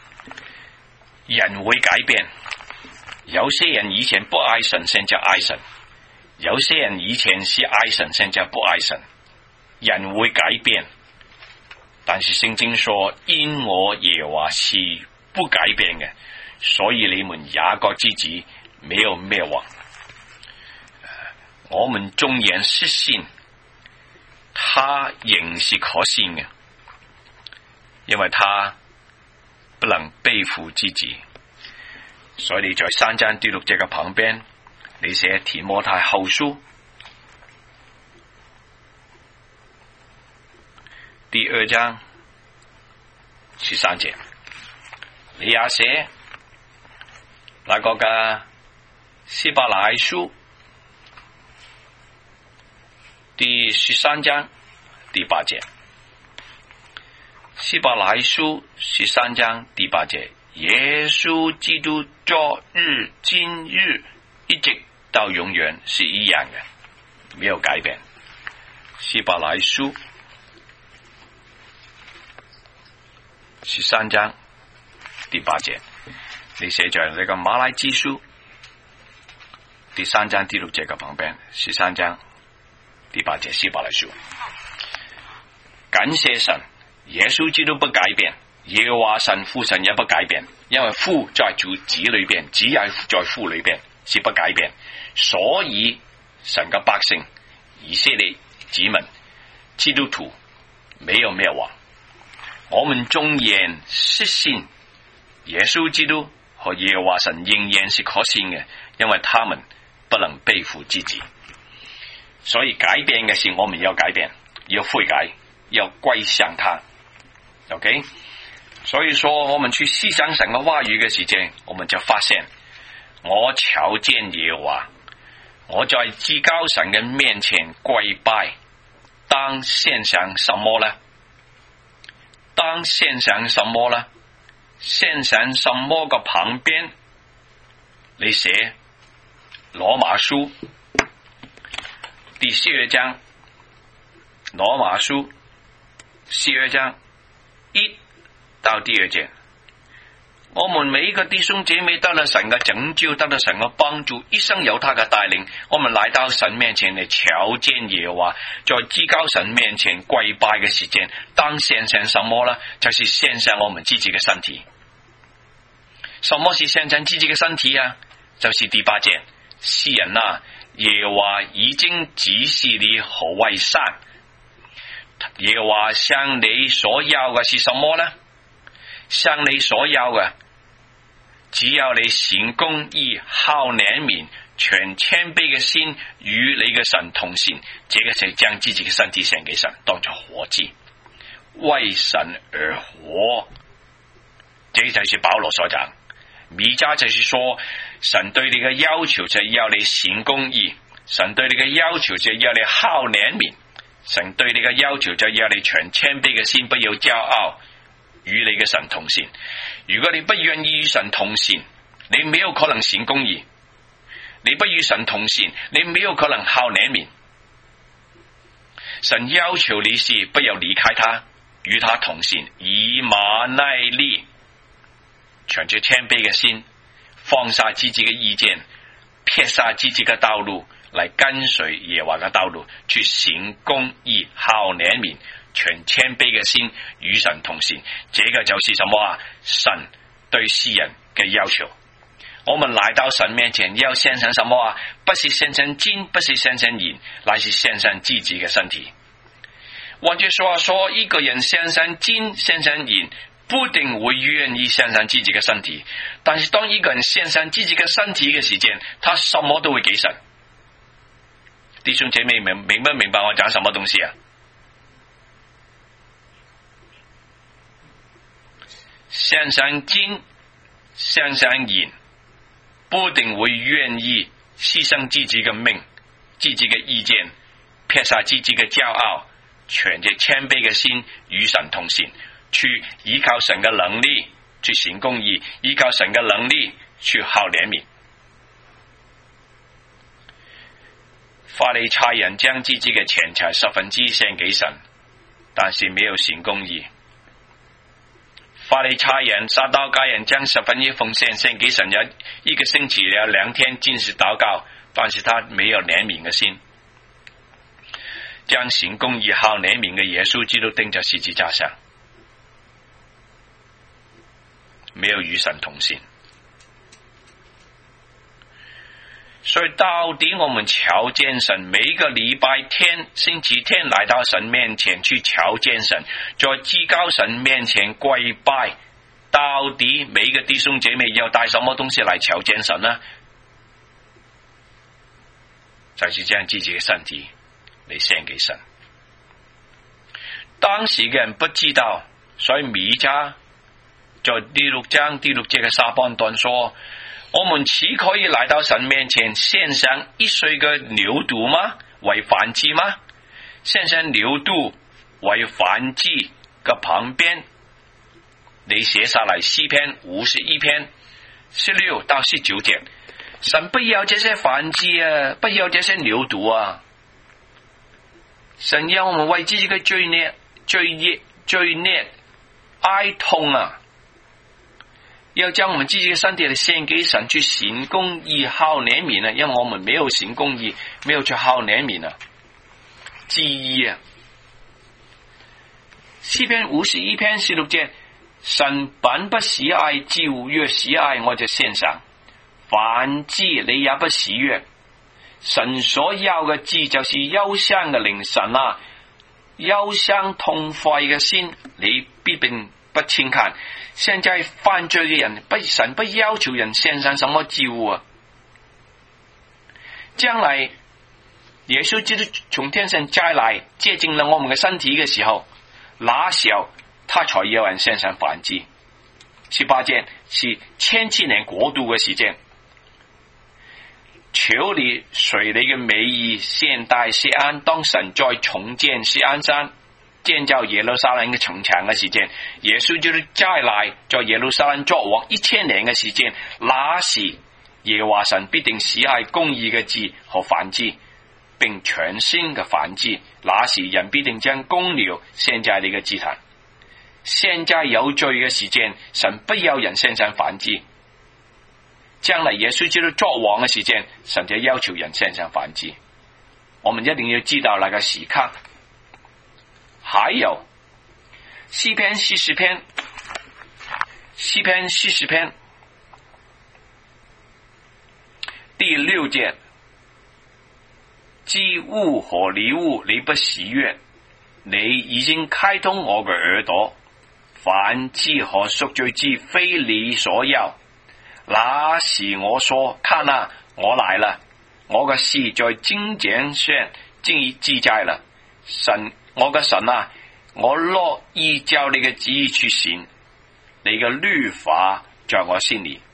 人會改變，有些人以前不愛神，現在愛神；有些人以前是愛神，現在不愛神。人會改變，但是聖經說，因我耶和華是不改變嘅，所以你們雅各之子沒有滅亡。我們縱然失信，他仍是可信嘅，因為他不能背負自己。所以你在三章第六節嘅旁邊，你寫提摩太後書第二章十三節，你也寫那個嘅希伯來書第十三章第八節，希伯來書十三章第八節，耶穌基督昨日今日一直到永遠是一樣嘅，沒有改變。希伯來書十三章第八節，你寫在呢個馬拉基書第三章第六節嘅旁邊，十三章第八節希伯來書。感謝神，耶穌基督不改變，耶和華神父神也不改變，因為父在主子裏邊，子也在父裏邊，是不改變。所以神嘅百姓以色列子民基督徒沒有滅亡。我們縱然失信，耶穌基督和耶和華神仍然是可信嘅，因為他們不能背負自己。所以改變嘅事，我們要改變，要悔改，要歸向他。 OK， 所以說我們去思想神嘅話語嘅時間，我們就發現我瞧見耶和華，我在至高神嘅面前跪拜，當獻上什麼呢？當獻上什麼呢？獻上什麼嘅旁邊，你寫羅馬書第十二章，羅馬書十二章一到第二節，我們每一個弟兄姐妹得了神嘅拯救，得了神嘅幫助，一生有他嘅帶領，我們來到神面前嚟瞧見耶和華，在至高神面前跪拜嘅時間，當獻上什麼呢？就是獻上我們自己嘅身體。什麼是獻上自己嘅身體啊？就是第八節，詩人啊，耶和華已經指示你何為善，耶和華向你所要嘅是什麼呢？向你所要嘅，只要你行公義、好憐憫、全謙卑嘅心，與你嘅神同行，這個就將自己嘅身體獻給神，當作活祭，為神而活。這就是保羅所講。彌迦就是說，神對你嘅要求就要你行公義，神對你嘅要求就要你好憐憫，神對你嘅要求就要你全謙卑嘅心，不要驕傲，與你嘅神同行。如果你不願意與神同行，你沒有可能行公義；你不與神同行，你沒有可能好憐憫。神要求你是不要離開他，與他同行，以馬內利，存着謙卑嘅心，放下自己嘅意見，撇下自己嘅道路，嚟跟隨耶和華嘅道路，去行公義、好憐憫、全謙卑嘅心，與神同行。這個就是什麼啊？神對世人嘅要求。我們來到神面前要獻上什麼啊？不是獻上金，不是獻上銀，乃是獻上自己嘅身體。換句話說，一個人獻上金、獻上銀，不一定會願意獻上自己嘅身體，但是當一個人獻上自己嘅身體嘅時間，他什麼都會給神。弟兄姐妹明明不明白我講什麼東西啊？獻上金、獻上銀，不一定會願意犧牲自己嘅命、自己嘅意見，撇下自己嘅驕傲，存着謙卑嘅心，與神同行。去依靠神嘅能力去行公義，依靠神嘅能力去好憐憫。法利賽人將自己嘅錢財十分之一獻給神，但是沒有行公義。法利賽人、撒都該人將十分一奉獻獻給神，有一個星期有兩天禁食禱告，但是他沒有憐憫嘅心，將行公義、好憐憫嘅耶穌基督釘在十字架上，沒有與神同行。所以到底我們瞧見神，每一個禮拜天、星期天來到神面前去瞧見神，在至高神面前跪拜，到底每一個弟兄姐妹要帶什麼東西來瞧見神呢？就是將自己嘅身體嚟獻給神。當時嘅人不知道，所以彌迦在第六章第六節嘅下半段說，我們豈可以來到神面前獻上一歲嘅牛犢嗎？為燔祭嗎？獻上牛犢為燔祭嘅旁邊，你寫下來詩篇五十一篇十六到十九節，神不要這些燔祭啊，不要這些牛犢啊，神要我們為自己嘅罪孽、罪孽、罪孽哀痛啊，要將我們自己嘅身體嚟獻給神，去行公義、好憐憫啊！因為我們沒有行公義，沒有去好憐憫啊！記憶啊！詩篇五十一篇十六節，神本不喜愛祭物，若喜愛，我就獻上。燔祭你也不喜悅，神所要嘅祭就是憂傷嘅靈神啊！憂傷痛快嘅心，你必並不輕看。現在犯罪嘅人，不神不要求人獻上什麼祭物啊！將來耶穌基督從天上再來接近了我們嘅身體嘅時候，那時候他才有人獻上燔祭。十八節是千禧年國度嘅時間，求你隨你嘅美意，現代錫安，當神再重建錫安山，建造耶路撒冷嘅城牆嘅時間，耶穌基督再來在耶路撒冷作王一千年嘅時間，那時耶和華神必定使係公義嘅祭和燔祭，並全新嘅燔祭。那時人必定將公牛獻在你嘅祭壇。現在有罪嘅時間，神不要人獻上燔祭。將來耶穌基督作王嘅時間，神就要求人獻上燔祭。我們一定要知道那個時刻。還有詩篇四十篇，詩篇四十篇第六節，祭物和禮物你不喜悅，你已經開通我嘅耳朵，燔祭和贖罪祭非你所要。那時我說，看啊，我來了，我嘅事在經卷上記記載了。神，我嘅神啊，我樂意照你嘅旨意去行，你嘅律法在我心裏。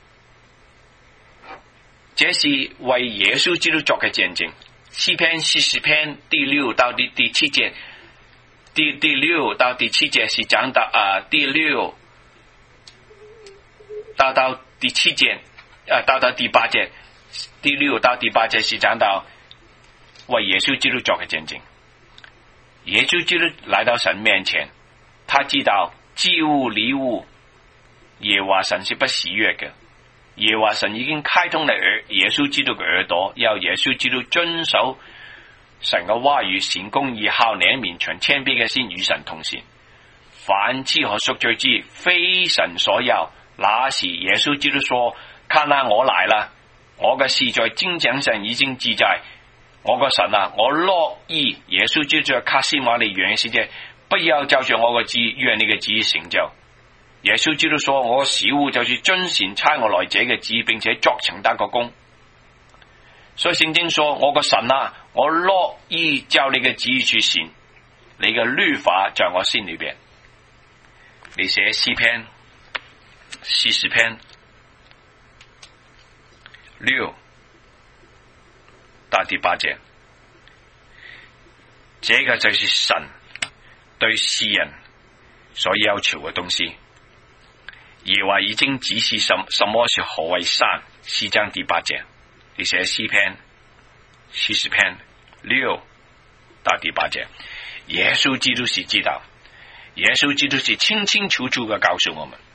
這是為耶穌基督作嘅見證。詩篇四十篇第六到第第七節，第第六到第七節是講到啊，第六到到第七節，啊到到第八節，第六到第八節是講到為耶穌基督作嘅見證。耶穌基督來到神面前，他知道祭物禮物耶和華神是不喜悅嘅。耶和華神已經開通了耳耶穌基督嘅耳朵，要耶穌基督遵守神嘅話語，行公義，孝憐憫，存謙卑嘅心，與神同行。燔祭和贖罪祭非神所要。那時耶穌基督說，看啊，我來了，我嘅事在經卷上已經記載。我個神啊，我樂意。耶穌基督卡西馬利原是嘅，不要照着我個旨，願你嘅旨意成就。耶穌基督說，我嘅事務就是遵行差我來者嘅旨意，並且作成得個功。所以聖經說，我個神啊，我樂意照你嘅旨意去行，你嘅律法在我心裏邊。你寫詩篇四十篇六到第八節，這個就是神對詩人所要求嘅東西。耶和華已經指示什什麼是何為山，四章第八節，你寫詩篇四十篇六到第八節。耶穌基督是知道，耶穌基督是清清楚楚嘅告訴我們，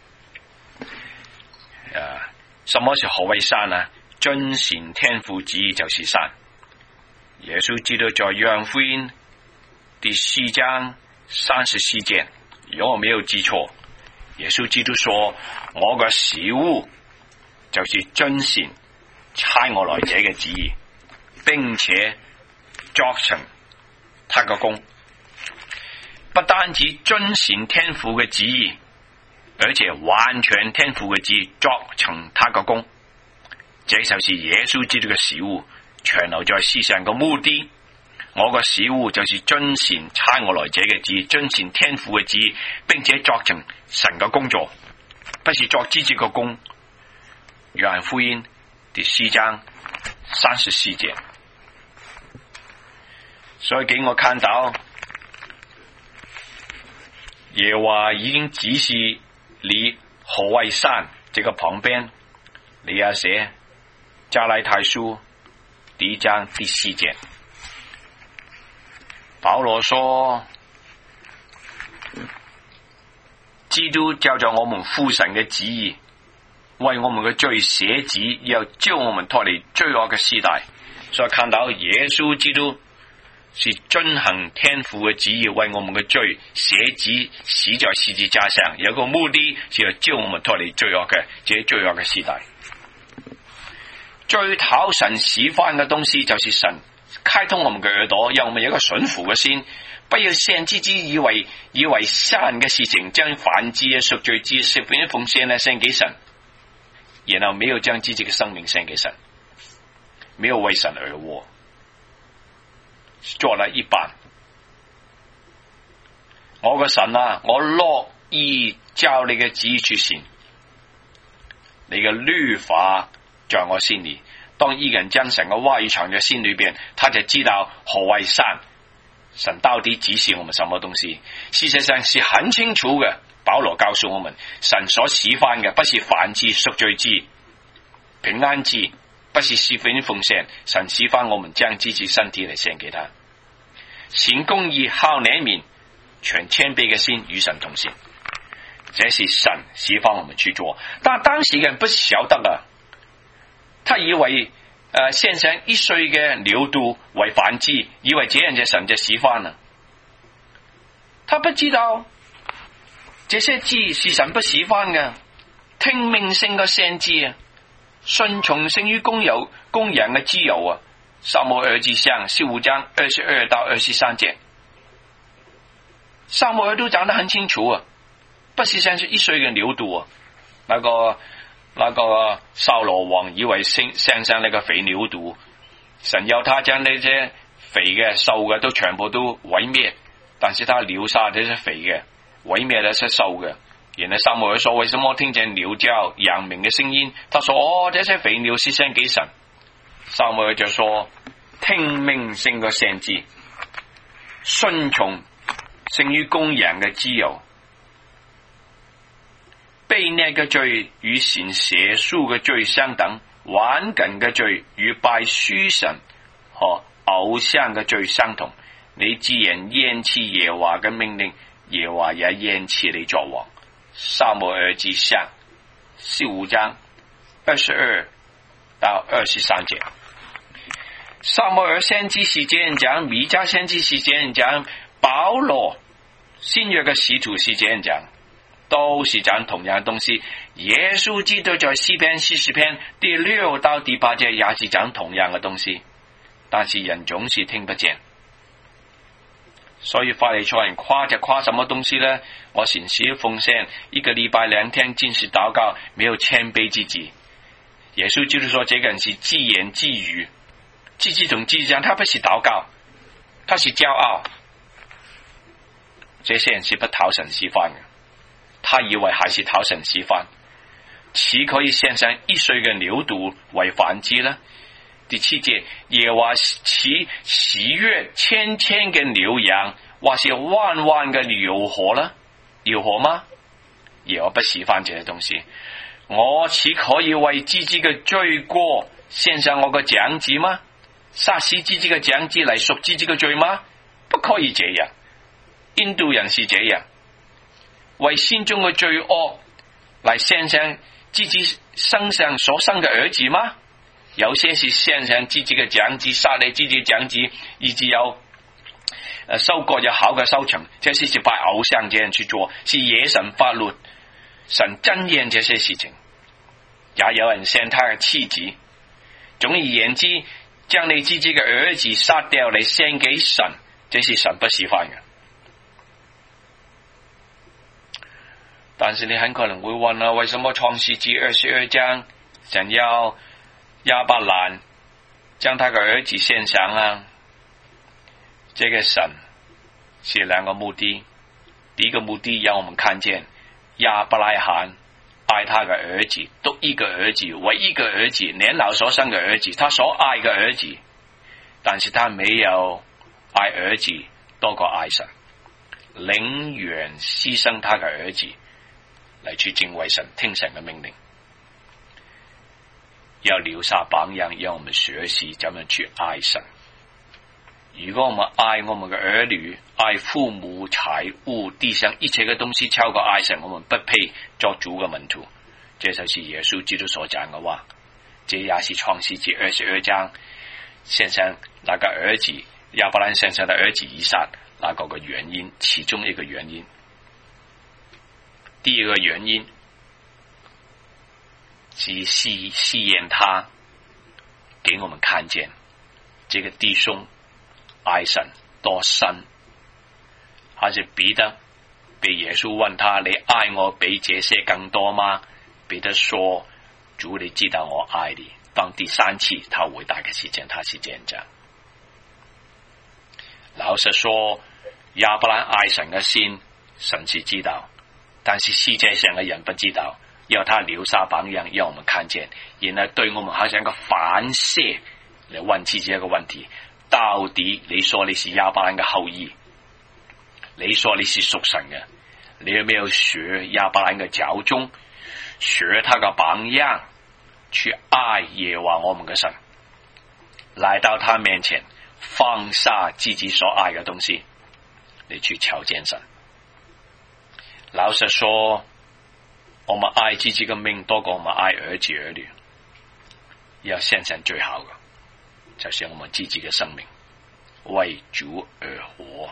啊，什麼是何為山呢？遵行天父旨意就是山。耶穌基督在約翰福音第四章三十四節，如果我沒有記錯，耶穌基督說，我嘅事務就是遵行差我來者嘅旨意，並且作成他嘅功。不單止遵行天父嘅旨意，而且完全天父嘅旨意，作成他嘅功。這就是耶穌基督嘅事務長留在世上嘅目的。我嘅事務就是遵行差我來者嘅旨意，遵行天父嘅旨意，並且作成神嘅工作，不是作自己嘅工。約翰福音第四章三十四節。所以給我看到耶和華已經指示你何為山，這個旁邊你要寫加拉太書第一章第四節。保羅說，基督照着我們父神嘅旨意，為我們嘅罪捨己，要救我們脫離罪惡嘅時代。所以看到耶穌基督是遵行天父嘅旨意，為我們嘅罪捨己，死在十字架上，有個目的就要救我們脫離罪惡嘅這罪惡嘅時代。最討神喜歡嘅東西就是神開通我們嘅耳朵，讓我們有一個順服嘅心，不要先自己以為以為善嘅事情，將燔祭啊、贖罪祭、十分一奉獻呢獻給神，然後沒有將自己嘅生命獻給神，沒有為神而活，做了一半。我嘅神啊，我樂意照你嘅旨意去行，你嘅律法在我心裏。當一個人將神嘅話語藏在心裏邊，他就知道何為善，神到底指示我們什麼東西。事實上是很清楚嘅。保羅告訴我們，神所喜歡嘅不是燔祭、贖罪祭、平安祭，不是侍奉奉獻，神喜歡我們將自己身體嚟獻給他，行公義、好憐憫、全謙卑嘅心與神同行，這是神喜歡我們去做。但當時嘅人不曉得啊，他以為誒獻上一歲嘅牛犢為燔祭，以為這樣就神就喜歡了。他不知道這些祭是神不喜歡嘅，聽命勝過獻祭啊，順從勝於公有公羊嘅脂油啊。撒母耳記上十五章二十二到二十三節，撒母耳都講得很清楚啊，不是獻上一歲嘅牛犢啊。那個那個掃羅王以為獻獻上那個肥牛犢，神要他將那些肥嘅瘦嘅都全部都毀滅，但是他留下這些肥嘅，毀滅那些瘦嘅。然後撒母耳說，為什麼聽見牛叫羊鳴嘅聲音？他說，哦，這些肥牛是獻給神。撒母耳就說，聽命勝過獻祭，順從勝於公羊嘅脂油。悖逆嘅罪與行邪術嘅罪相等，頑梗嘅罪與拜虛神和偶像嘅罪相同。你既然厭棄耶和華嘅命令，耶和華也厭棄你作王。撒母耳記下十五章二十二到二十三節。撒母耳先知是這樣講，彌迦先知是這樣講，保羅新約嘅使徒是這樣講，都是講同樣東西。耶穌基督在詩篇四十篇第六到第八節也是講同樣嘅東西，但是人總是聽不見。所以法利賽人誇就誇什麼東西呢？我行事奉獻，一個禮拜兩天禁食禱告，沒有謙卑自己。耶穌就是說，這個人是自言自語，自己同自己講，他不是禱告，他是驕傲。這些人是不討神喜歡嘅，他以為還是討神喜歡，豈可以獻上一歲嘅牛犢為燔祭呢？第七節，耶和華豈喜悅千千嘅牛羊，或是萬萬嘅牛河呢？牛河嗎？耶和華不喜歡這些東西。我豈可以為自己嘅罪過獻上我嘅長子嗎？殺死自己嘅長子嚟贖自己嘅罪嗎？不可以這樣。印度人是這樣，為心中嘅罪惡嚟獻上自己身上所生嘅兒子嗎？有些是獻上自己嘅長子，殺你自己嘅長子，以至有誒收割有好嘅收成，這些是拜偶像這樣去做，是惹神發怒，神憎厭這些事情。也有人獻他嘅妻子，總而言之，將你自己嘅兒子殺掉嚟獻給神，這是神不喜歡嘅。但是你很可能會問啊，為什麼創世記二十二章想要亞伯蘭將他嘅兒子獻上啊？這個神是兩個目的，第一個目的讓我們看見亞伯拉罕愛他嘅兒子，獨一個兒子，唯一個兒子，年老所生嘅兒子，他所愛嘅兒子，但是他沒有愛兒子多過愛神，寧願犧牲他嘅兒子嚟去敬畏神，聽神嘅命令，要留下榜樣，讓我們學習怎樣去愛神。如果我們愛我們嘅兒女、愛父母、財物、地上一切嘅東西超過愛神，我們不配作主嘅門徒。這就是耶穌基督所講嘅話，這也是創世記二十二章獻上那個兒子亞伯蘭獻上的兒子以撒那個嘅原因，其中一個原因。第二個原因是試試驗他，給我們看見這個弟兄愛神多深。還是彼得被耶穌問他，你愛我比這些更多嗎？彼得說，主你知道我愛你。當第三次他回答嘅時間，他是這樣講。老實說，亞伯蘭愛神嘅心，神是知道。 但是世界上嘅人不知道，要他留下榜樣，讓我們看見，然後對我們好像一個反射嚟問自己一個問題：到底你說你是亞伯蘭嘅後裔，你說你是屬神嘅，你有沒有學亞伯蘭嘅教宗，學他嘅榜樣，去愛耶和華我們嘅神，來到他面前，放下自己所愛嘅東西，你去朝見神。老實說，我們愛自己嘅命多過我們愛兒子兒女，要獻上最好嘅，就是我們自己嘅生命，為主而活。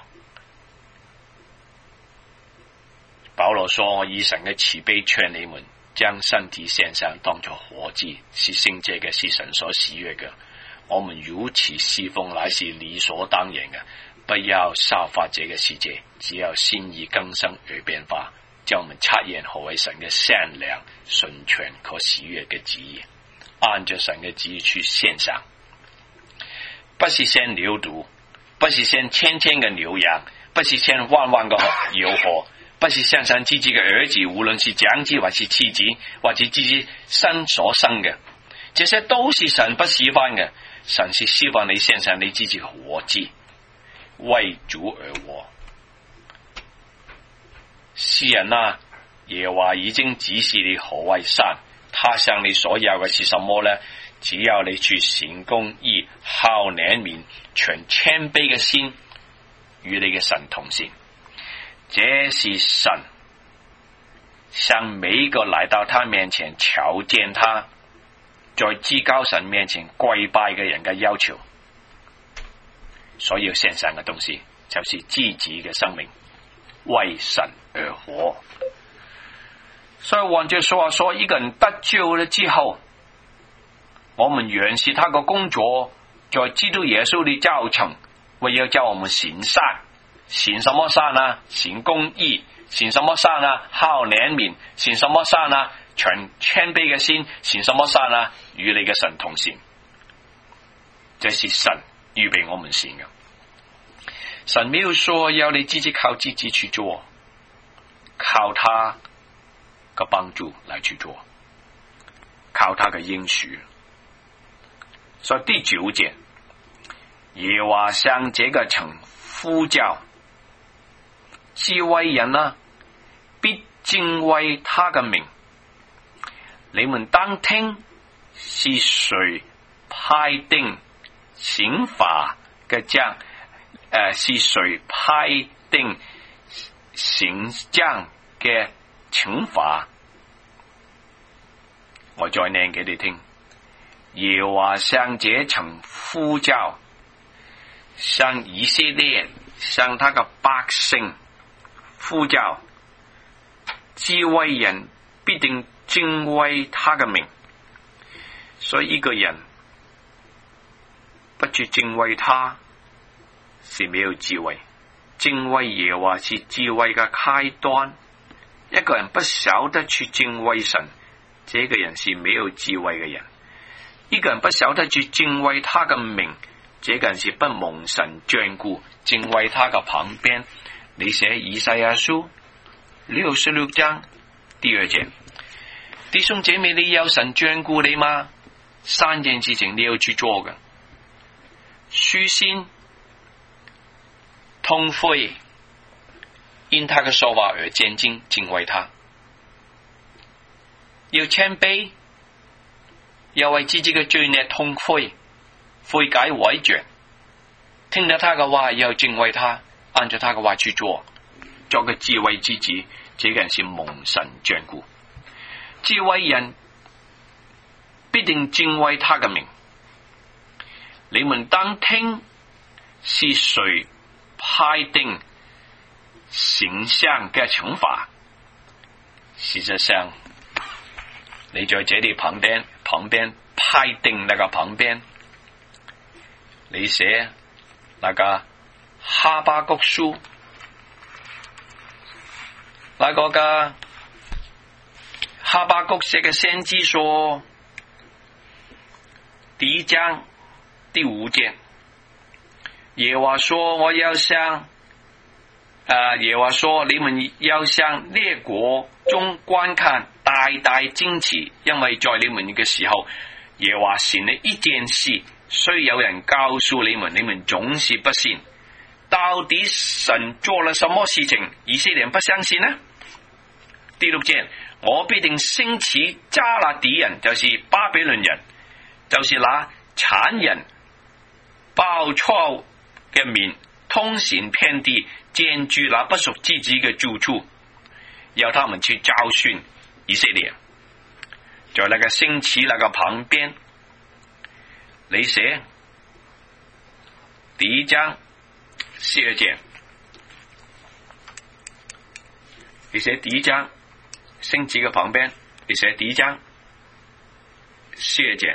保羅說：我以神嘅慈悲勸你們，將身體獻上，當作活祭，是聖潔嘅，是神所喜悅嘅。我們如此侍奉，乃是理所當然嘅。不要效法這個世界，只要心意更新而變化，叫我們察驗何為神嘅善良、純全、可喜悅嘅旨意，按着神嘅旨意去獻上。不是獻牛犢，不是獻千千嘅牛羊，不是獻萬萬個油火，不是獻上自己嘅兒子，無論是長子或是次子，或者自己身所生嘅，這些都是神不喜歡嘅。神是希望你獻上你自己嘅活祭，為主而活。詩人啊，耶和華已經指示你何為善，他向你所要嘅是什麼呢？只要你去行公義、好憐憫、存謙卑嘅心，與你嘅神同行。這是神向每一個來到他面前朝見他，在至高神面前跪拜嘅人嘅要求。所要獻上嘅東西就是自己嘅生命，為神而活。所以換句說話說，一個人得救了之後，我們原是他個工作，在基督耶穌的造成，為要叫我們行善。行什麼善啊？行公義。行什麼善啊？好憐憫。行什麼善啊？全謙卑嘅心。行什麼善啊？與你嘅神同行。這是神預備我們行嘅。神沒有說要你自己靠自己去做，靠他嘅幫助來去做，靠他嘅應許。所以第九節，耶和華向這個城呼叫，智慧人啊，必敬畏他嘅名。你們當聽，是誰派定刑罰嘅將？誒、呃，是誰派定刑將嘅懲罰？我再念給你聽。耶和華向這城呼叫，向以色列，向他嘅百姓呼叫，智慧人必定敬畏他嘅名。所以一個人不去敬畏他，是沒有智慧。敬畏耶和華是智慧嘅開端。一個人不曉得去敬畏神，這個人是沒有智慧嘅人。一個人不曉得去敬畏他嘅名，這個人是不蒙神眷顧。敬畏他嘅旁邊，你寫以賽亞書六十六章第二節，弟兄姐妹，你有神眷顧你嗎？三件事情你要去做嘅：虛心、痛悔，因他嘅說話而戰兢，敬畏他；要謙卑，要為自己嘅罪孽痛悔，悔改委絕，聽到他嘅話，要敬畏他，按照他嘅話去做，做個智慧之子。這個人是蒙神眷顧。智慧人必定敬畏他嘅名。你們當聽，是誰派定刑相嘅懲罰？事實上，你在這裏旁邊旁邊派定那個旁邊，你寫那個哈巴谷書，那個嘅哈巴谷寫嘅先知書第一章第五節，耶和華說：我要向呃，耶和華說：你們要向列國中觀看，大大驚奇，因為在你們嘅時候，耶和華行了一件事，雖有人告訴你們，你們總是不信。到底神做了什麼事情，以色列人不相信呢？第六節，我必定興起迦勒底人，就是巴比倫人，就是那殘忍暴躁嘅面，通行遍地，佔據那不屬自己嘅住處，要他們去教訓以色列。在那個興起那個旁邊，你寫第一章四節，你寫第一章興起嘅旁邊，你寫第一章四節。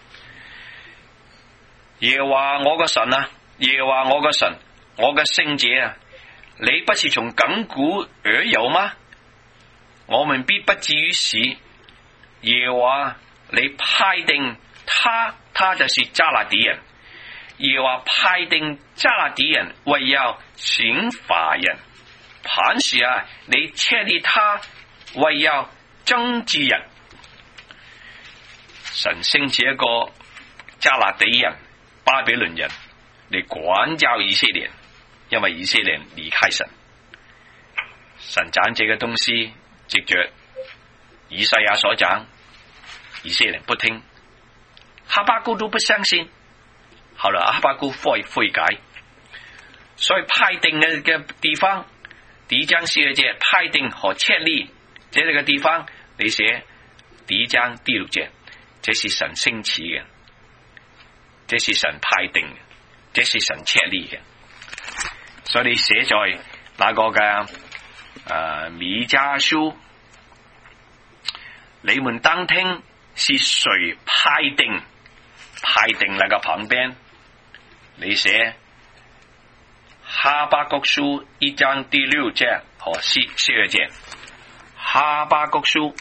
耶和華我個神啊，耶和華我個神，我嘅聖者啊，你不是從亙古而有嗎？我們必不至於死。耶和華你派定他，他就是迦勒底人。耶和華派定迦勒底人為要刑罰人，磐石啊，你設立他為要爭治人。神興起一個迦勒底人、巴比倫人嚟管教以色列，因為以色列離開神。神講這個東西，藉着以賽亞所講，以色列不聽，哈巴谷都不相信。後來哈巴谷悔悔改，所以派定嘅嘅地方，第一章四節派定和設立，這個地方你寫第一章第六節，這是神興起嘅，這是神派定嘅，這是神設立嘅。所以你寫在那個嘅誒彌迦書，你們當聽是誰派定？派定那個旁邊，你寫哈巴谷書一章第六節和四四二節。哈巴谷書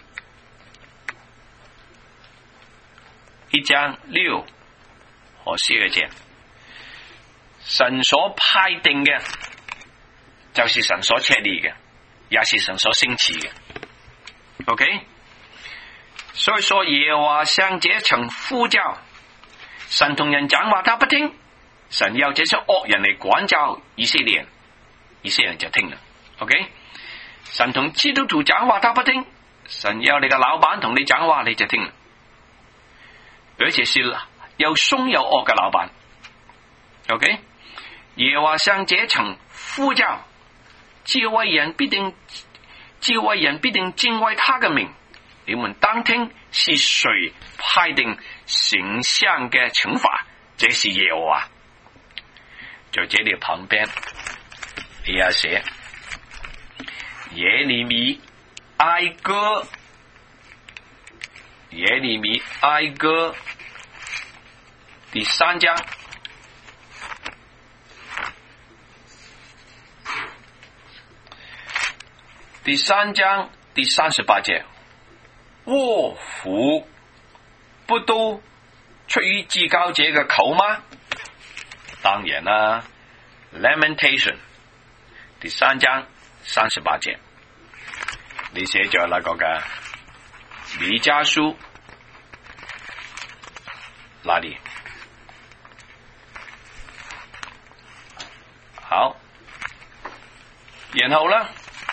一章六和四二節，神所派定嘅，就是神所設立嘅，也是神所興起嘅。OK， 所以說耶和華向這曾呼召，神同人講話他不聽，神要這些惡人嚟管教以色列人，以色列人就聽啦。OK， 神同基督徒講話他不聽，神要你嘅老闆同你講話你就聽啦，而且是又兇又惡嘅老闆。OK， 耶和華向這曾呼召，智慧人必定智慧人必定敬畏他嘅名。你們當聽是誰派定刑相嘅懲罰？這是耶和華。在這裏旁邊，你要寫耶利米哀歌，耶利米哀歌第三章，第三章第三十八節。禍福不都出於至高者嘅口嗎？當然啦 ，Lamentation 第三章三十八節，你寫咗那個嘅彌迦書，哪裏？好，然後呢？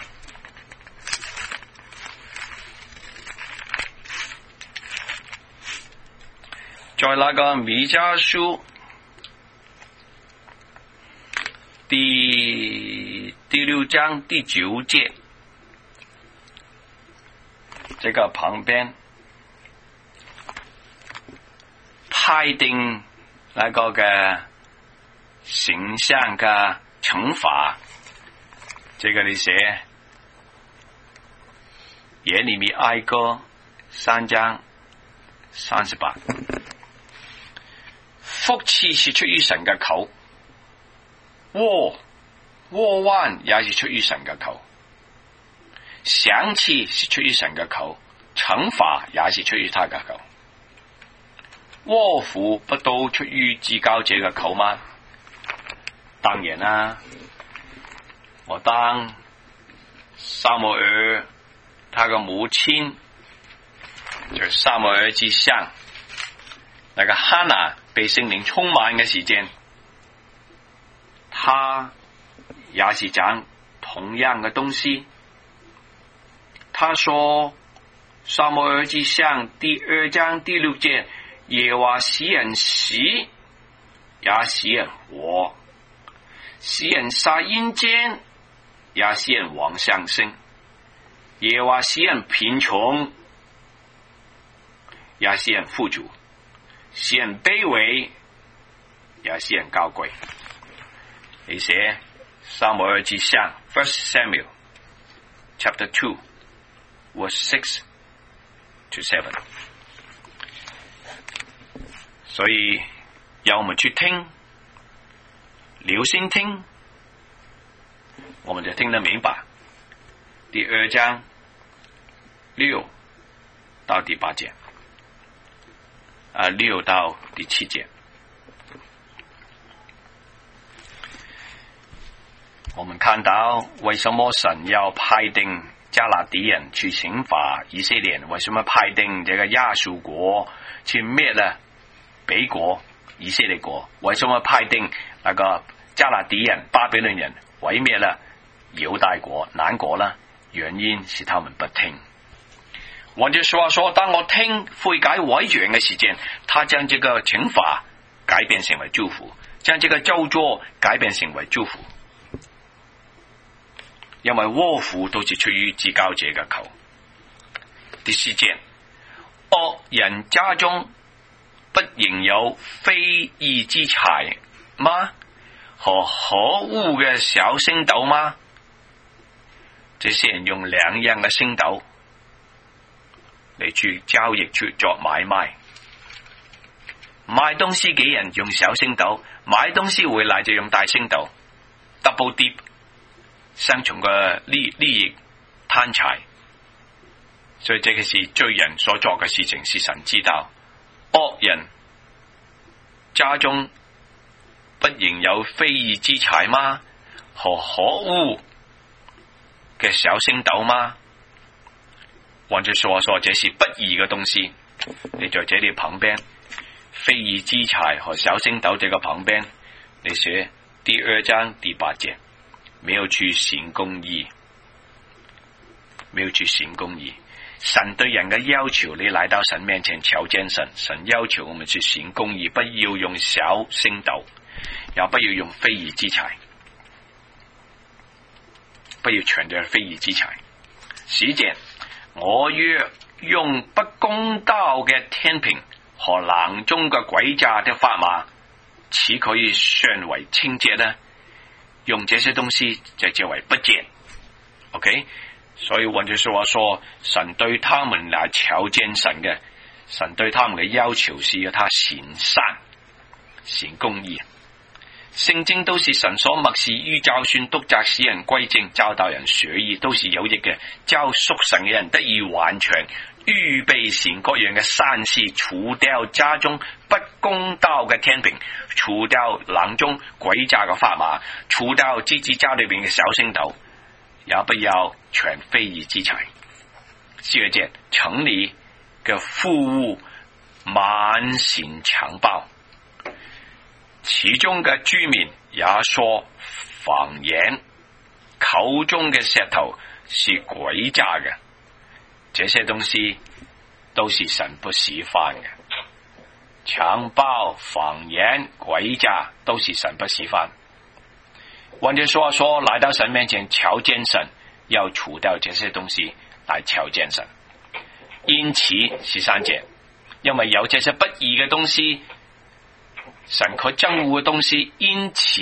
在那個彌迦書第第六章第九節，這個旁邊派定那個嘅形象嘅懲罰，這個你寫耶利米哀歌三章三十八。福賜是出於神嘅口，禍禍患也是出於神嘅口，賞賜是出於神嘅口，懲罰也是出於他嘅口。禍福不都出於至高者嘅口嗎？當然啦， 我當撒母耳他的母親就是撒母耳之鄉那個哈拿被聖靈充滿嘅時間，他也是講同樣嘅東西。他說撒母耳記上第二章第六節，耶和華使人死，也使人活，使人殺陰間，也使人往上升。耶和華使人貧窮，也使人富足，使人卑微，也使人高貴。你寫撒母耳記上 First Samuel Chapter two Verse six to seven。 所以要我們去聽，留心聽，我們就聽得明白。第二章六到第八節，啊，六到第七節，我們看到為什麼神要派定加勒底人去刑罰以色列人？為什麼派定這個亞述國去滅了北國以色列國？為什麼派定那個加勒底人巴比倫人毀滅了猶大國南國呢？原因是他們不聽。換句話說，當我聽悔改委員嘅時間，他將這個懲罰改變成為祝福，將這個咒詛改變成為祝福。因為禍福都是出於至高者嘅口。第四節，惡人家中不仍有非義之財嗎？和可惡嘅小升斗嗎？這些人用兩樣嘅升斗嚟去交易去做買賣，賣東西嘅人用小升斗，買東西回來就用大升斗 ，double dip， 雙重嘅利利益攤財。所以這個是罪人所做嘅事情，是神知道。惡人家中不仍有非義之財嗎？和可惡嘅小升斗嗎？換句話說，這是不義嘅東西。你在這裏旁邊，非義之財和小升斗這個旁邊，你寫第二章第八節，沒有去行公義，沒有去行公義。神對人嘅要求，你來到神面前求見神，神要求我們去行公義，不要用小升斗，也不要用非義之財，不要存着非義之財。十節，我若用不公道嘅天平和囊中嘅詭詐的法碼，豈可以算為清潔呢？用這些東西就叫為不潔。OK， 所以換句說話說，神對他們來求見神嘅，神對他們嘅要求是要他行善、行公義。聖經都是神所默示於教訓、督責、使人歸正、教導人學義，都是有益嘅，教屬神嘅人得以完全，預備行各樣嘅善事，除掉家中不公道嘅天平，除掉囊中詭詐嘅法碼，除掉自己家裏邊嘅小升斗，也不要存非義之財。四個節，城裏嘅富戶滿心強暴，其中嘅居民也說謊言，口中嘅舌頭是詭詐嘅。這些東西都是神不喜歡嘅，強暴、謊言、詭詐都是神不喜歡。換句話說，來到神面前求見神，要除掉這些東西來求見神。因此十三節，因為有這些不義嘅東西，神可憎惡嘅東西，因此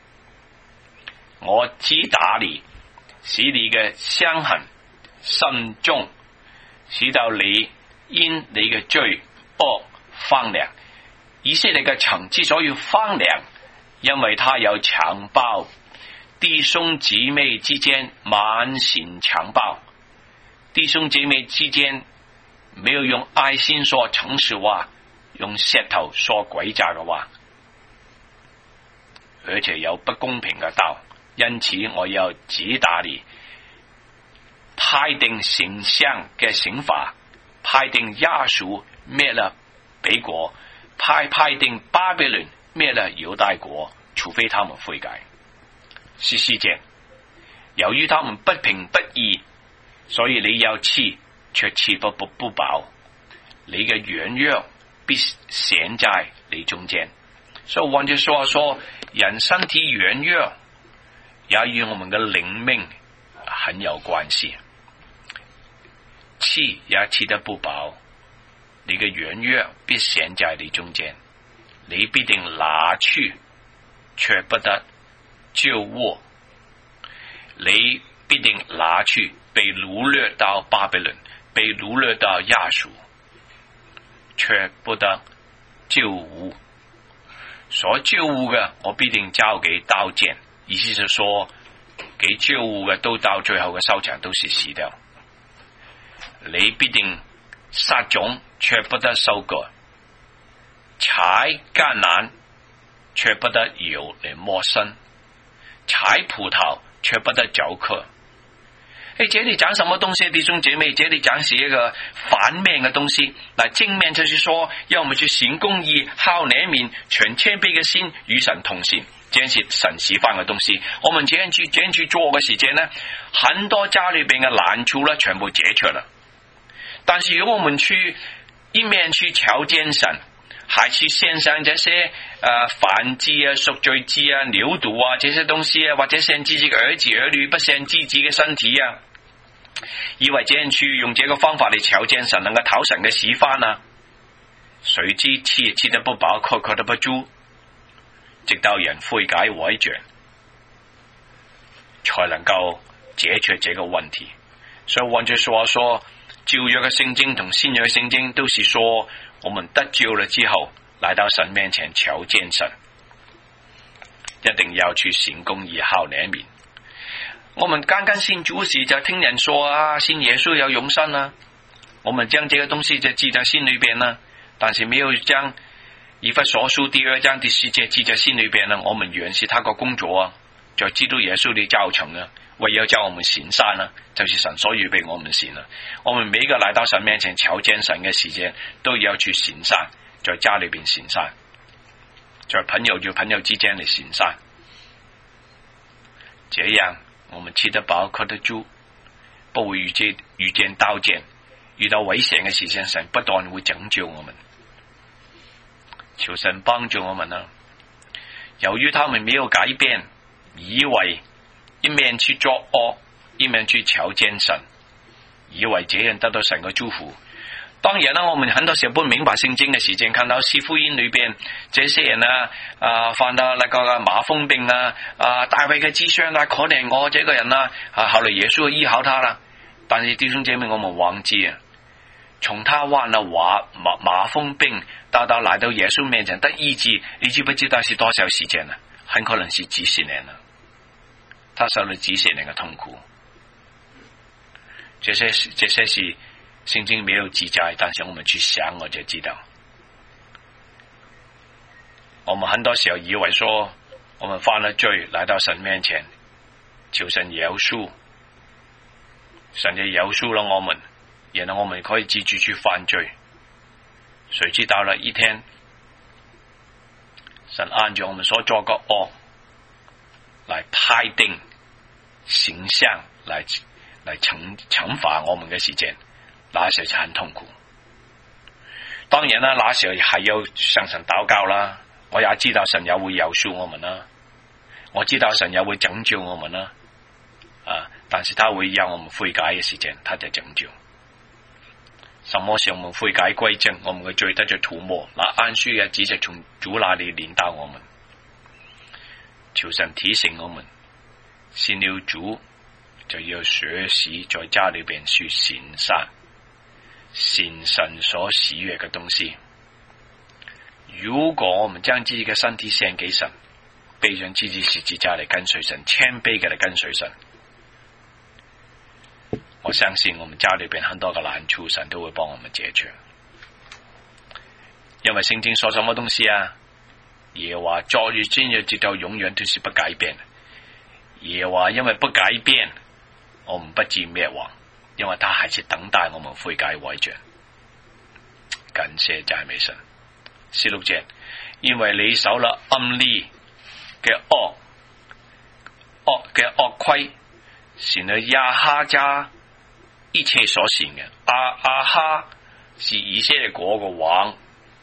我擊打你，使你嘅傷痕深重，使到你因你嘅罪惡荒涼。以色列嘅城之所以荒涼，因為他有強暴，弟兄姊妹之間滿心強暴，弟兄姊妹之間沒有用愛心說誠實話，用舌頭說詭詐嘅話，而且有不公平嘅道， 因此我要指打你，派定刑相嘅刑法，派定亞述滅了北國，派派定巴比倫滅了猶大國，除非他們悔改。十四節，由於他們不平不義，所以你要吃，卻吃不不不飽，你嘅軟弱必顯在你中間。所以換句說話說，人身體軟弱也與我們嘅靈命很有關係。吃也吃得不飽，你嘅軟弱必顯在你中間，你必定拿去，卻不得救握。你必定拿去，被擄掠到巴比倫，被擄掠到亞述，卻不得救護。所救護嘅，我必定交給刀劍。意思就說，給救護嘅都到最後嘅收場都是死掉。你必定撒種，卻不得收割；採橄欖，卻不得油嚟磨身；採葡萄，卻不得嚼殼。誒，這裏講什麼東西？弟兄姐妹，這裏講是一個反面嘅東西。嗱，正面就是說，要我們去行公義、好憐憫、存謙卑嘅心，與神同行，這是神喜歡嘅東西。我們這樣去這樣去做嘅時間呢，很多家裏邊嘅難處呢，全部解決了。但是如果我們去一面去挑戰神，還去獻上這些呃燔祭啊、贖罪祭啊、牛犢啊這些東西啊，或者獻自己嘅兒子兒女，不獻自己嘅身體啊，以為這樣去用這個方法嚟挑戰神，能夠討神嘅喜歡啊，誰知吃也吃得不飽，喝喝得不足，直到人悔改回轉，才能夠解決這個問題。所以換句話說，舊約嘅聖經同新約嘅聖經都是說，我們得救了之後，來到神面前求見神，一定要去行公義、好憐憫。我們剛剛信主時就聽人說啊，信耶穌有永生啊，我們將這個東西就記在心裏邊啦，但是沒有將以弗所書第二章第四節記在心裏邊啦。我們原是他個工作啊，在基督耶穌裏造成啊，為要叫我們行善啊，就是神所預備我們行啊。我們每一個來到神面前求見神嘅時間，都要去行善，在家裏邊行善，在朋友與朋友之間嚟行善，這樣我們吃得飽喝得足，不會遇見遇見刀劍，遇到危險嘅時間，神不但會拯救我們，求神幫助我們啊。由於他們沒有改變，以為一面去作惡，一面去求見神，以為這樣得到神嘅祝福。當然啦，我們很多時候不明白聖經嘅時間，看到四福音裏邊這些人啊，啊犯到那個麻風病啊，啊大衛嘅智商啊，可憐我這個人啊，啊後來耶穌醫好他啦。但是弟兄姐妹，我們忘記啊，從他患了麻麻麻風病到到來到耶穌面前得醫治，你知不知道是多少時間啊？很可能是幾十年啦，他受了幾十年嘅痛苦。這些這些是聖經沒有記載，但是我們去想我就知道。我們很多時候以為說，我們犯了罪來到神面前求神饒恕，神就饒恕了我們，然後我們可以繼續去犯罪。誰知道了一天，神按照我們所做嘅惡來派定刑相來來懲懲罰我們嘅時間，那時候就很痛苦。當然啦，那時候係要向神禱告啦。我也知道神也會饒恕我們啦，我知道神也會拯救我們啦。啊，但是他會讓我們悔改嘅時間，他就拯救。什麼時候我們悔改歸正，我們嘅罪得着塗抹，那安息嘅指就從主那裏領導我們。求神提醒我們，信了主就要學習在家裏邊去行善，行神所喜悅嘅東西。如果我們將自己嘅身體獻給神，背上自己十字架嚟跟隨神，謙卑嘅嚟跟隨神，我相信我們家裏邊很多嘅難處，神都會幫我們解決。因為聖經說什麼東西啊？耶和華昨日今日直到永遠都是不改變。 耶和華因為不改變，我們不至滅亡，因為他還是等待我們悔改歸正。感謝讚美神。十六節，因為你守了暗利嘅惡惡嘅惡規，是你亞哈家一切所行嘅。亞亞哈是以色列國嘅王，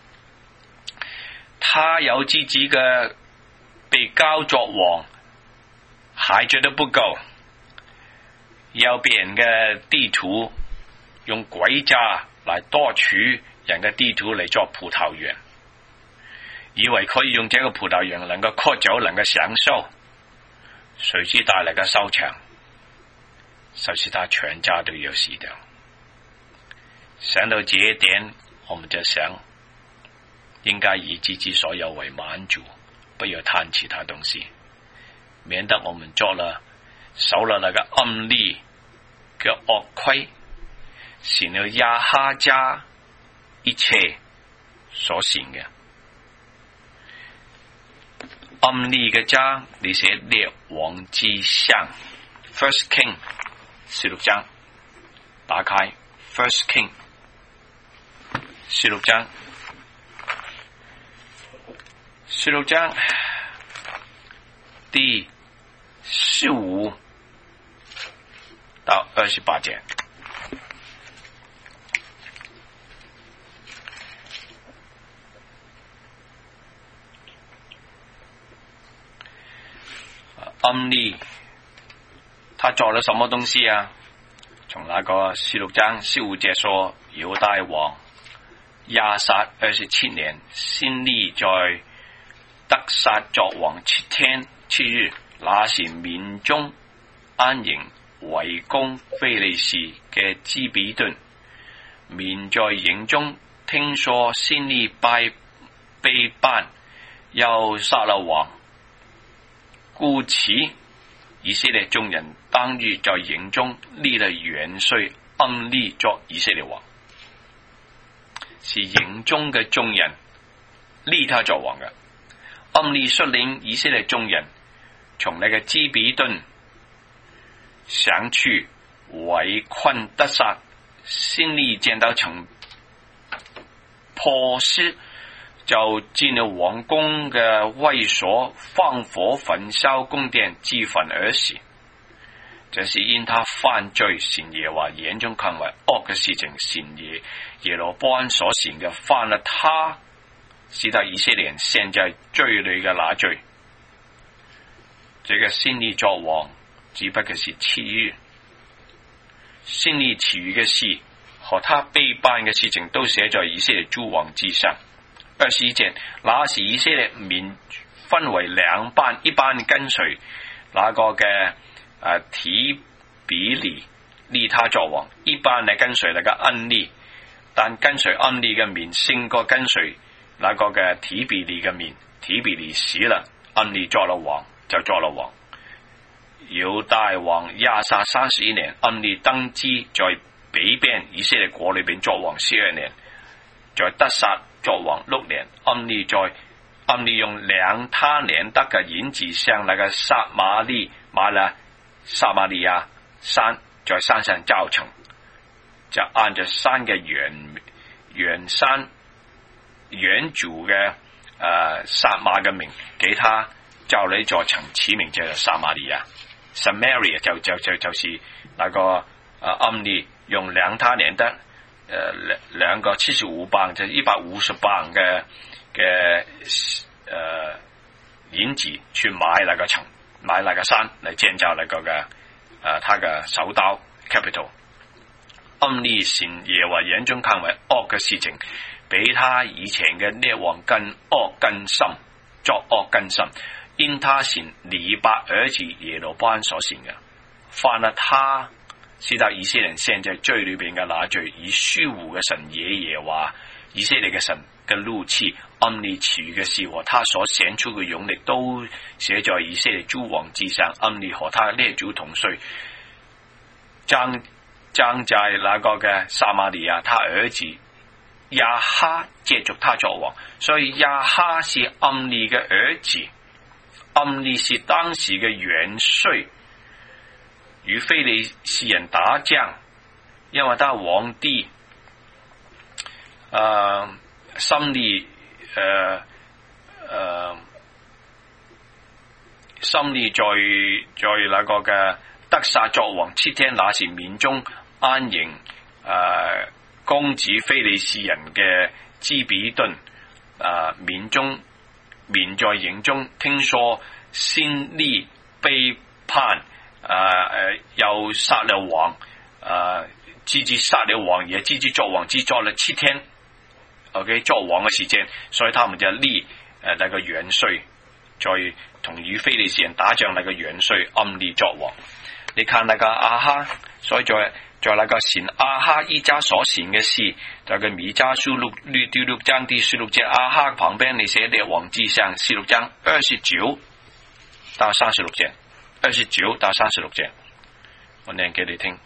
他有自己嘅被高作王，還覺得不夠，要別人嘅地土，用詭詐來奪取人嘅地土嚟做葡萄園，以為可以用這個葡萄園能夠喝酒，能夠享受，誰知帶來嘅收場，就是他全家都要死掉。想到這一點，我們就想應該以自己所有為滿足，不要貪其他東西，免得我們做了守了那個暗利嘅惡規，是了亞哈家一切所行嘅。暗利嘅家，你寫列王記上 First King 十六章，打開 First King 十六章，十六章第十五到二十八節。暗利他做了什麼東西啊？從那個十六章十五節說，猶大王亞撒二十七年，先立在得撒作王七天七日，那時民中安營圍攻非利士嘅基比頓，民在營中聽說先立拜背叛，又殺了王。故此，以色列眾人當日在營中立了元帥暗利作以色列王，是營中嘅眾人立他作王嘅。暗利率領以色列眾人從那個基比頓上去圍困得撒，先立見到城破失，就進了王宮嘅衛所，放火焚燒宮殿，自焚而死。這是因他犯罪，行耶和華眼中看為惡嘅事情，行耶耶羅波安所行嘅，犯了他使得以色列人陷在罪裏嘅那罪。這個先立作王只不過是七日，先立其餘嘅事和他背叛嘅事情都寫在以色列諸王記上。二十一節，那時以色列民分為兩班，一班跟隨那個嘅誒提比利立他作王，一班嚟跟隨那個暗利，但跟隨暗利嘅民勝過跟隨那個嘅提比利嘅民，提比利死了，暗利作了王，就作了王。猶大王亞撒三十一年，暗利登基，在北邊以色列國裏邊作王十二年，在得撒作王六年。暗利在暗利用兩他連得嘅銀子向那個撒瑪利買了撒瑪利亞山，在山上造城，就按着山嘅原原山原主嘅誒、呃、撒瑪嘅名，給他造了一座城，此名就係撒瑪利亞 Samaria， 就就就就是那個誒暗利用兩他連得誒兩兩個七十五磅，就一百五十磅嘅嘅誒銀子去買那個城，買那個山嚟建造那個嘅誒、呃，他嘅首都 capital。暗利行耶和華眼中看為惡嘅事情，比他以前嘅列王更惡更深，作惡更深。因他行尼八兒子耶羅波安所行嘅，犯了他使得以色列人陷在罪裏邊嘅那罪，以虛無嘅神耶耶華以色列嘅神嘅怒氣，暗利其餘嘅事和他所顯出嘅勇力，都寫在以色列諸王記上。暗利和他列祖同睡，將將在那個嘅撒瑪利亞，他兒子亞哈接續他作王，所以亞哈是暗利嘅兒子。 暗利是當時嘅元帥，與非利士人打仗，因為他皇帝誒心裏誒誒心裏在在那個嘅得撒作王，七天那時民中安營誒攻止非利士人嘅基比頓，誒民中民在營中聽說先利背叛，誒誒又殺了王，誒自己殺了王，也自己作王，只作了七天。OK， 作王嘅時間，所以他們就立誒那個元帥，在同與非利士人打仗那個元帥暗利作王。你看那個亞哈，所以在在那個神亞哈一家所行嘅事，在個彌迦書六六第六章第十六節，亞哈旁邊你寫列王記上十六章二十九到三十六節，二十九到三十六節，我念給你聽。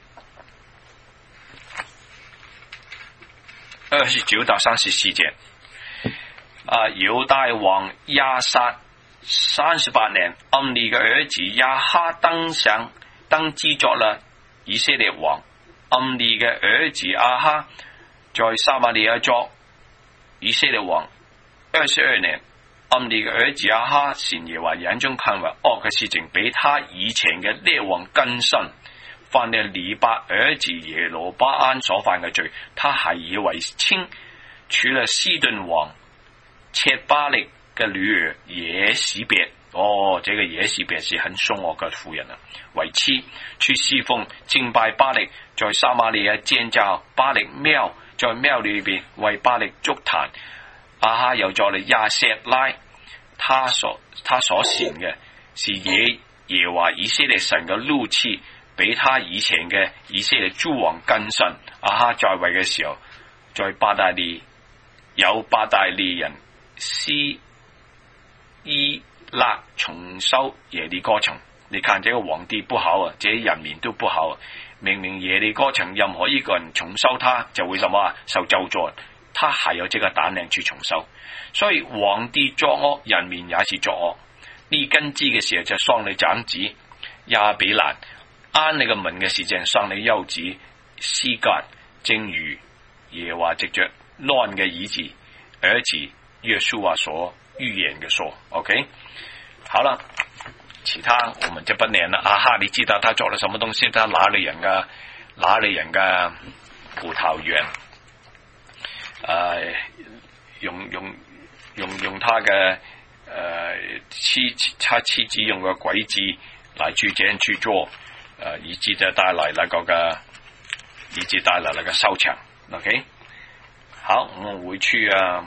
二十九到三十四節，啊，猶大王亞撒三十八年，暗利嘅兒子亞哈登上登基作了以色列王。暗利嘅兒子亞哈在撒瑪利亞作以色列王二十二年。暗利嘅兒子亞哈神耶和華眼中看為惡嘅事情，比他以前嘅列王更甚。犯了尼八兒子耶羅巴安所犯嘅罪，他還以為親，娶了西頓王切巴力嘅女兒耶洗別。哦，這個耶洗別是很兇惡嘅婦人啊，為妻，去侍奉敬拜巴力，在撒瑪利亞建造巴力廟，在廟裏邊為巴力築壇。亞哈又作了亞舍拉，他所他所行嘅是耶耶和華以色列神嘅怒氣，比他以前嘅以色列諸王更甚。亞哈在位嘅時候，在巴大利有巴大利人斯伊勒重修耶利哥城。你看這個皇帝不好啊，這些人民都不好啊。明明耶利哥城任何一個人重修它，就會什麼受咒詛，他還有這個膽量去重修。所以皇帝作惡，人民也是作惡。立根基嘅時候就喪你長子亞比蘭，安你個門嘅時間喪你幼子施格，正如耶和華藉着亂嘅兒子兒子約書亞所預言嘅說。 OK， 好了，其他我們就不念了。亞哈，你知道他做了什麼東西？他拿了人嘅拿了人嘅葡萄園，誒、呃，用用用用他嘅誒妻他妻子用嘅詭計來去這樣去做。誒、呃，以致就帶來那個嘅，以致帶來那個收場。OK， 好，我們回去啊，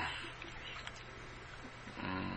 嗯，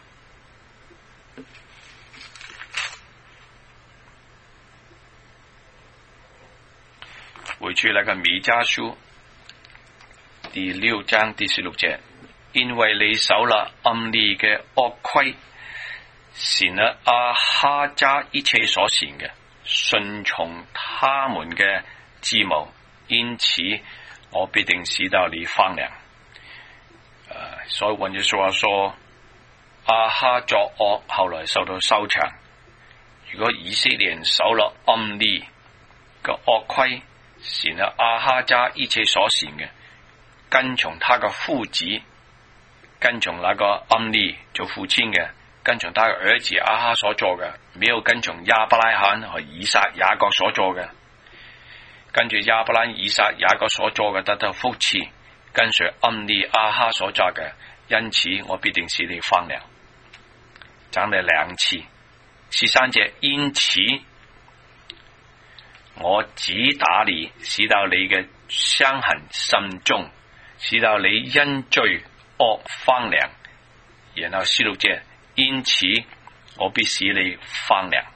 回去那個彌迦書第六章第十六節，因為你守了暗利嘅惡規，是呢亞哈家一切所行嘅，順從他們嘅計謀，因此我必定使到你荒涼。呃、所以換句說話說，亞哈作惡，後來受到收場。如果以色列人守了暗利嘅惡規，是呢亞哈家一切所行嘅，跟從他嘅父子，跟從那個暗利做父親嘅，跟從他嘅兒子亞哈所做嘅，沒有跟從亞伯拉罕和以撒雅各所做嘅，跟住亞伯拉罕以撒雅各所做嘅得到福賜，跟隨暗利亞哈所作嘅，因此我必定使你荒涼。講了兩次，十三節，因此我只打你，使到你嘅傷痕甚重，使到你因罪惡荒涼。然後十六節，因此我必使你荒涼。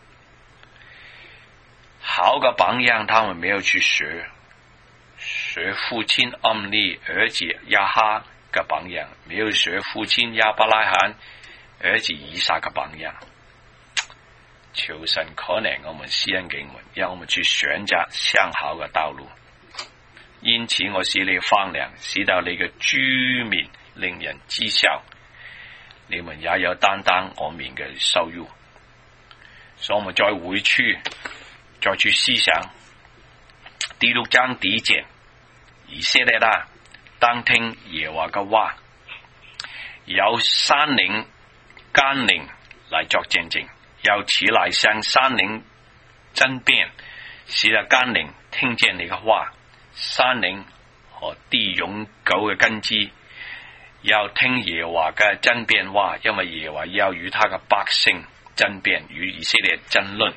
好嘅榜樣，他們沒有去學，學父親暗利兒子亞哈嘅榜樣，沒有學父親亞伯拉罕兒子以撒嘅榜樣。求神可憐我們，施恩給我們，讓我們去選擇向好嘅道路。因此我使你荒涼，使到你嘅居民令人譏笑。 你們也有擔當我們嘅羞辱。所以我們再回去，再去思想第六章第一節，以色列啦，當聽耶和華嘅話，有山嶺甘嶺來作見證，要起來向山嶺爭辯，使得甘嶺聽見你嘅話。山嶺和地永久嘅根基要聽耶和華嘅爭辯話，因為耶和華要與他嘅百姓爭辯，與以色列爭論。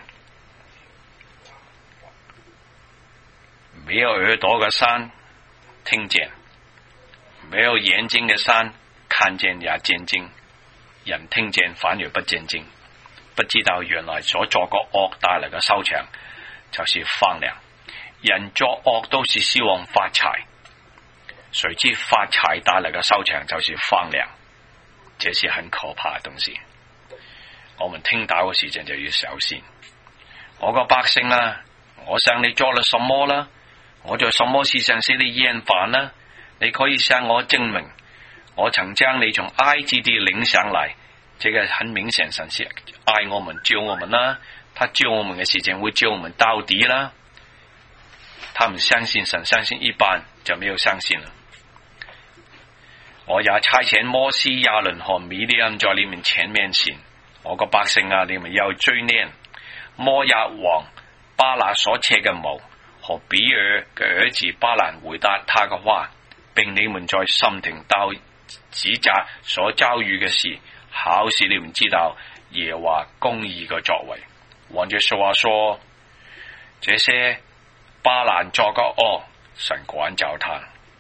沒有耳朵嘅山聽見，沒有眼睛嘅山看見也見證，人聽見反而不見證，不知道原來所作個惡帶來嘅收場就是荒涼。人作惡都是希望發財，誰知發財帶來嘅收場就是荒涼，這是很可怕嘅東西。我們聽到嘅事情就要小心。我個百姓啊，我向你做了什麼啦？我在什麼事上使你厭煩呢？你可以向我證明。我曾將你從埃及地領上來，這個很明顯神是愛我們救我們啦。他救我們嘅事情會救我們到底啦。他們相信神，相信一半就沒有相信了。我也差遣摩西、亞倫和米利暗在你們前面前。我個百姓啊，你們要追念摩押王巴勒所設嘅謀和比爾嘅兒子巴蘭回答他嘅話，並你們在心庭到指責所遭遇嘅事，好使你們知道耶和華公義嘅作為。王就說話說，這些巴蘭作個惡，神管教他。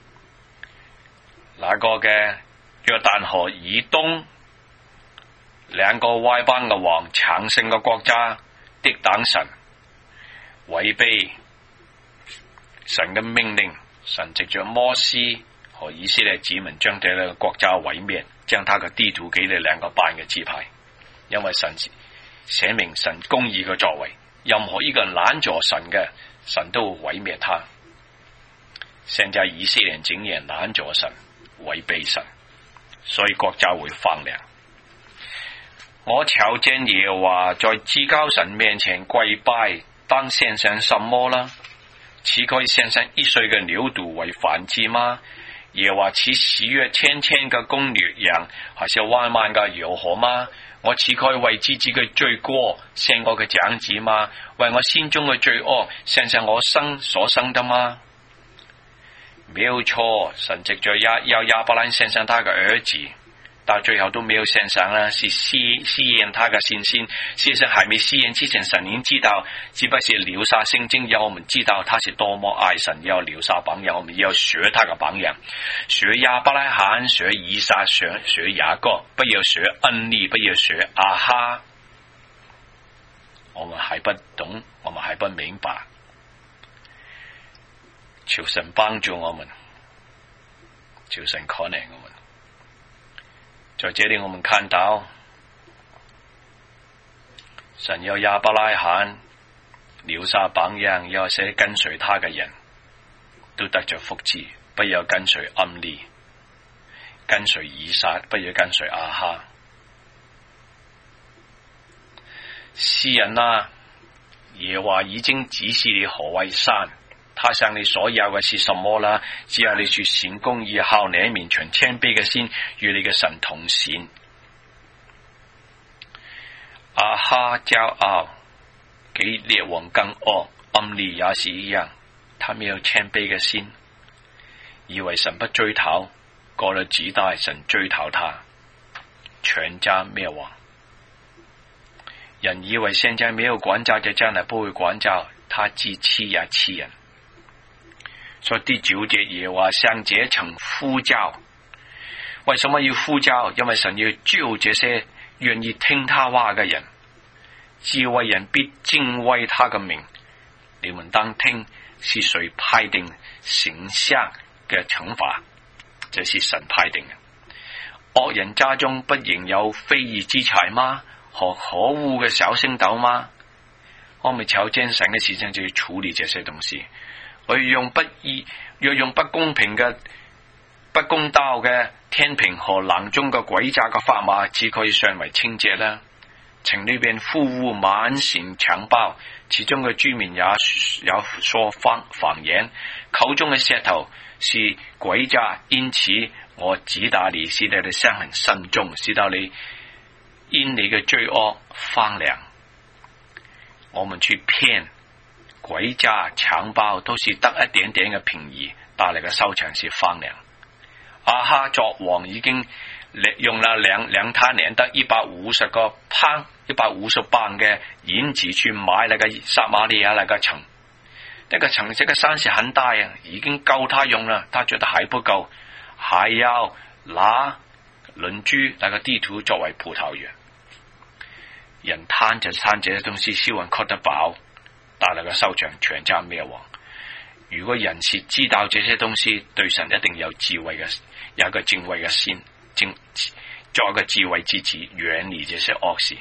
那個嘅約旦河以東兩個外邦嘅王，強盛嘅國家敵擋神，違背神嘅命令，神藉着摩西和以色列子民將這兩個國家毀滅，將他嘅地圖給了兩個半嘅支派。因為神寫明神公義嘅作為，任何一個人攔阻神嘅，神都會毀滅他。現在以色列竟然攔阻神，違背神，所以國家會荒涼。我瞧見耶和華在至高神面前跪拜，當獻上什麼啦？豈可以獻上一歲嘅牛犢為燔祭嗎？耶和華豈喜悅千千嘅公牛羊，還是萬萬嘅油河嗎？我豈可以為自己嘅罪過獻我嘅長子嗎？為我心中嘅罪惡獻上我生所生的嗎？沒有錯，神藉着亞要亞伯蘭獻上他嘅兒子，到最後都沒有獻上啦，是試試驗他嘅信心。事實還沒試驗之前，神已經知道，只不過是留下聖經，要我們知道他是多麼愛神，要留下榜樣，我們要學他嘅榜樣，學亞伯拉罕，學以撒，學學雅各，不要學恩利，不要學亞哈。我們還不懂，我們還不明白，求神幫助我們，求神可憐我們。在這裏我們看到神要亞伯拉罕留下榜樣，要些跟隨他嘅人都得着福祉，不要跟隨暗利，跟隨以撒，不要跟隨亞哈。詩人啊，耶和華已經指示你何為山，他向你所要嘅是什麼啦？只要你去行公義，孝憐憫，存謙卑嘅心，與你嘅神同行。亞哈驕傲，比列王更惡，暗利也是一樣，他沒有謙卑嘅心，以為神不追討，過了幾代神追討他，全家滅亡。人以為現在沒有管教，就將來不會管教，他既欺也欺人。所以第九節耶和華向這城呼叫，為什麼要呼叫？因為神要救這些願意聽他話嘅人，智慧人必敬畏他嘅名。你們當聽，是誰派定刑罰嘅懲罰？這是神派定嘅。惡人家中不仍有非義之財嗎？和可惡嘅小升斗嗎？我們瞧見神嘅事情就要處理這些東西。我要用不義，要用不公平嘅、不公道嘅天平和囊中嘅詭詐嘅法碼，只可以算為清潔啦。城裏邊富戶滿城強暴，其中嘅居民也有說謊謊言，口中嘅舌頭是詭詐，因此我指打你，使到你傷痕深重，使到你因你嘅罪惡荒涼。我們去騙詭詐強暴，都是得一點點嘅便宜，帶嚟嘅收場是荒涼。亞哈作王已經用了兩兩他年得一百五十個磅，一百五十磅嘅銀子去買那個撒瑪利亞那個城，那個城這個山是很大啊，已經夠他用了，他覺得還不夠，還要拿鄰居那個地圖作為葡萄園。人貪就貪這些東西，希望吃得飽，但那個收場全家滅亡。如果人是知道這些東西，對神一定有智慧嘅，有一個敬畏嘅心，敬做一個智慧之子，遠離這些惡事。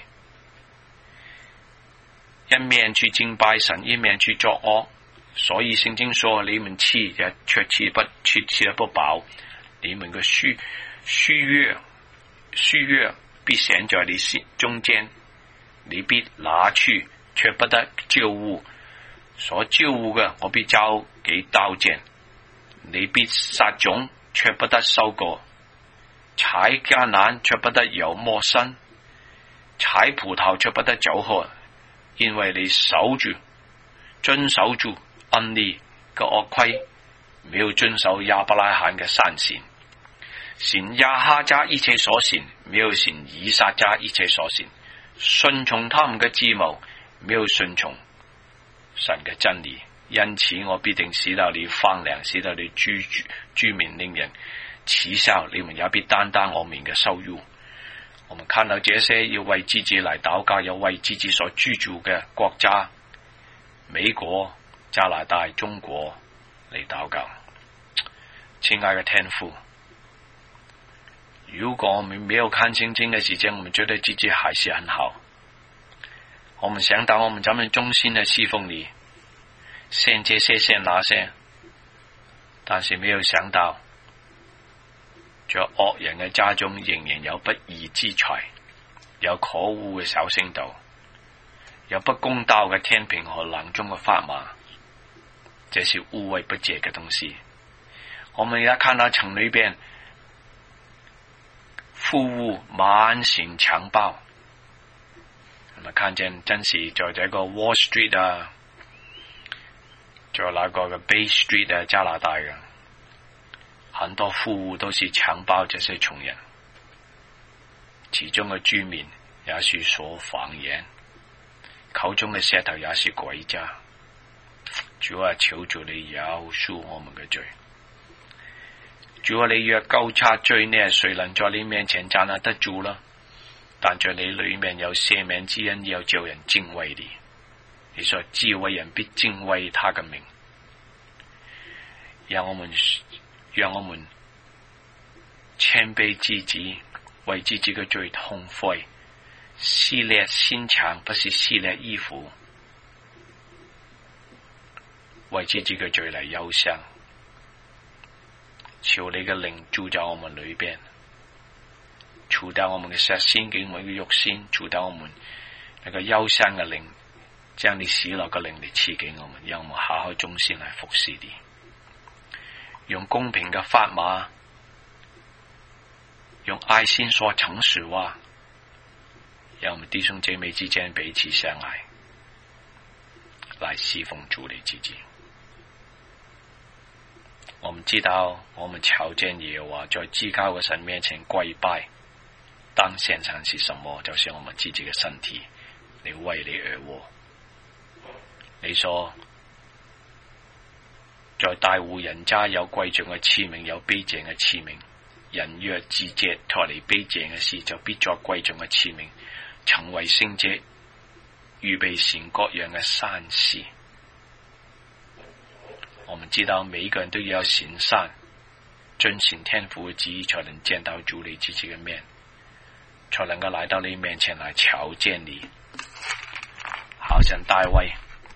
一面去敬拜神，一面去作惡，所以聖經說：你們吃也卻吃不吃吃得不飽，你們嘅虛虛約虛約必顯在你心中間，你必拿去卻不得救護。所招護嘅，我必交給刀劍；你必撒種，卻不得收割；採橄欖，卻不得有磨身；採葡萄，卻不得酒喝，因為你守住、遵守住恩利嘅惡規，沒有遵守亞伯拉罕嘅善行，行亞哈家一切所行，沒有行以撒家一切所行，順從他們嘅智謀，沒有順從神嘅真理，因此我必定使到你荒涼，使到你居居民令人恥笑，你們也必擔當我們嘅羞辱。我們看到這些，要為自己來禱告，要為自己所居住嘅國家，美國、加拿大、中國嚟禱告。親愛嘅天父，如果我們沒有看清這個事情，我們覺得自己還是很好。我們想到我們怎麼忠心的侍奉你，獻這些獻那些，但是沒有想到在惡人嘅家中仍然有不義之財，有可惡嘅小升斗，有不公道嘅天平和囊中嘅法碼，這是污穢不潔嘅東西。我們也看到城裏邊富戶滿城強暴，我們看見真是在這個 Wall Street 啊，在那個嘅 Bay Street 啊，加拿大嘅很多富戶都是強暴這些窮人，其中嘅居民也是說謊言，口中嘅舌頭也是詭詐。主啊，求主你饒恕我們嘅罪。主啊，你若究察罪孽，誰能在你面前站立得住呢？但在你裏面有赦免之恩，要叫人敬畏你。你說智慧人必敬畏他嘅名。讓我們讓我們謙卑自己，為自己嘅罪痛悔，撕裂心腸，不是撕裂衣服，為自己嘅罪嚟憂傷。求你嘅靈住在我們裏邊，除掉我們嘅舌先，給我們嘅肉先，除掉我們那個憂傷嘅靈，將你喜樂嘅靈嚟賜給我們，讓我們好好忠心嚟服侍你，用公平嘅法碼，用愛心說誠實話，讓我們弟兄姐妹之間彼此相愛，來侍奉主你自己。我們知道，我們朝見耶和華，在至高嘅神面前跪拜，當獻上是什麼？就是我們自己嘅身體，你為你而活。你說，在大戶人家有貴重嘅器皿，有卑賤嘅器皿。人若自潔脫離卑賤嘅事，就必作貴重嘅器皿，成為聖者，預備善各樣嘅善事。我們知道每一個人都要行善，遵行天父嘅旨意，才能見到主你自己嘅面，才能夠來到你面前來朝見你。好像大衛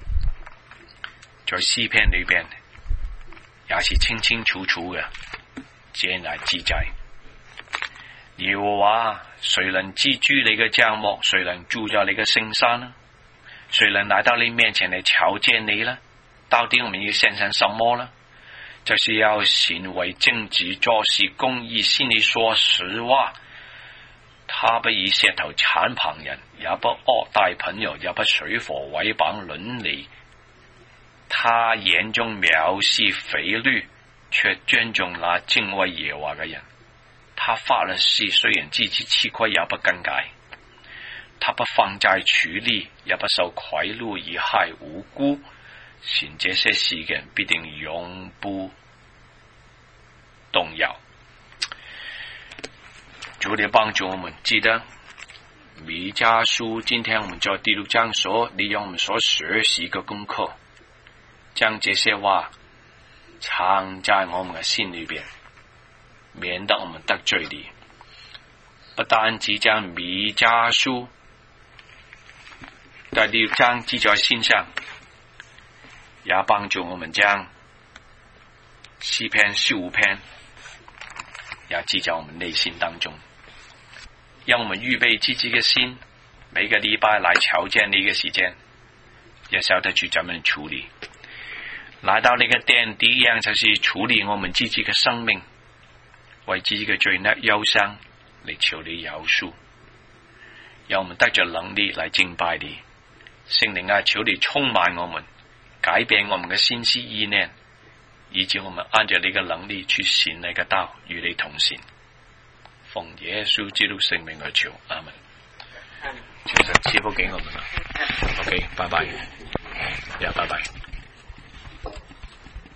在詩篇裏邊也是清清楚楚嘅這樣來記載， 耶和華，誰能治住你嘅帳幕？誰能住在你嘅聖山呢？誰能來到你面前嚟朝見你呢？到底我們要獻上什麼呢？就是要行為正直，做事公義，心裏說實話。他不以舌頭讒旁人，也不惡待朋友，也不水火毀謗鄰里。他眼中藐視匪類，卻尊重那敬畏耶和華嘅人。他發了誓，雖然自己吃虧，也不更改。他不放債取利，也不受賄賂以害無辜。行這些事嘅人必定永不動搖。主嚟幫助我們，記得彌迦書，今天我們在第六章所利用我們所學習嘅功課，將這些話藏在我們嘅心裏邊，免得我們得罪你。不單只將彌迦書第六章記在心上，也幫助我們將詩篇十五篇也記在我們內心當中，讓我們預備自己嘅心，每個禮拜來朝見你嘅時間，也曉得去怎麼處理。來到你嘅殿，第一樣就是處理我們自己嘅生命，為自己嘅罪孽憂傷嚟求你饒恕，讓我們得着能力來敬拜你。聖靈啊，求你充滿我們，改變我們嘅心思意念，以致我們按照你嘅能力去行你嘅道，與你同行。奉耶穌基督聖名而求，阿門。求神賜福給我們啦。OK，拜拜。呀，拜拜。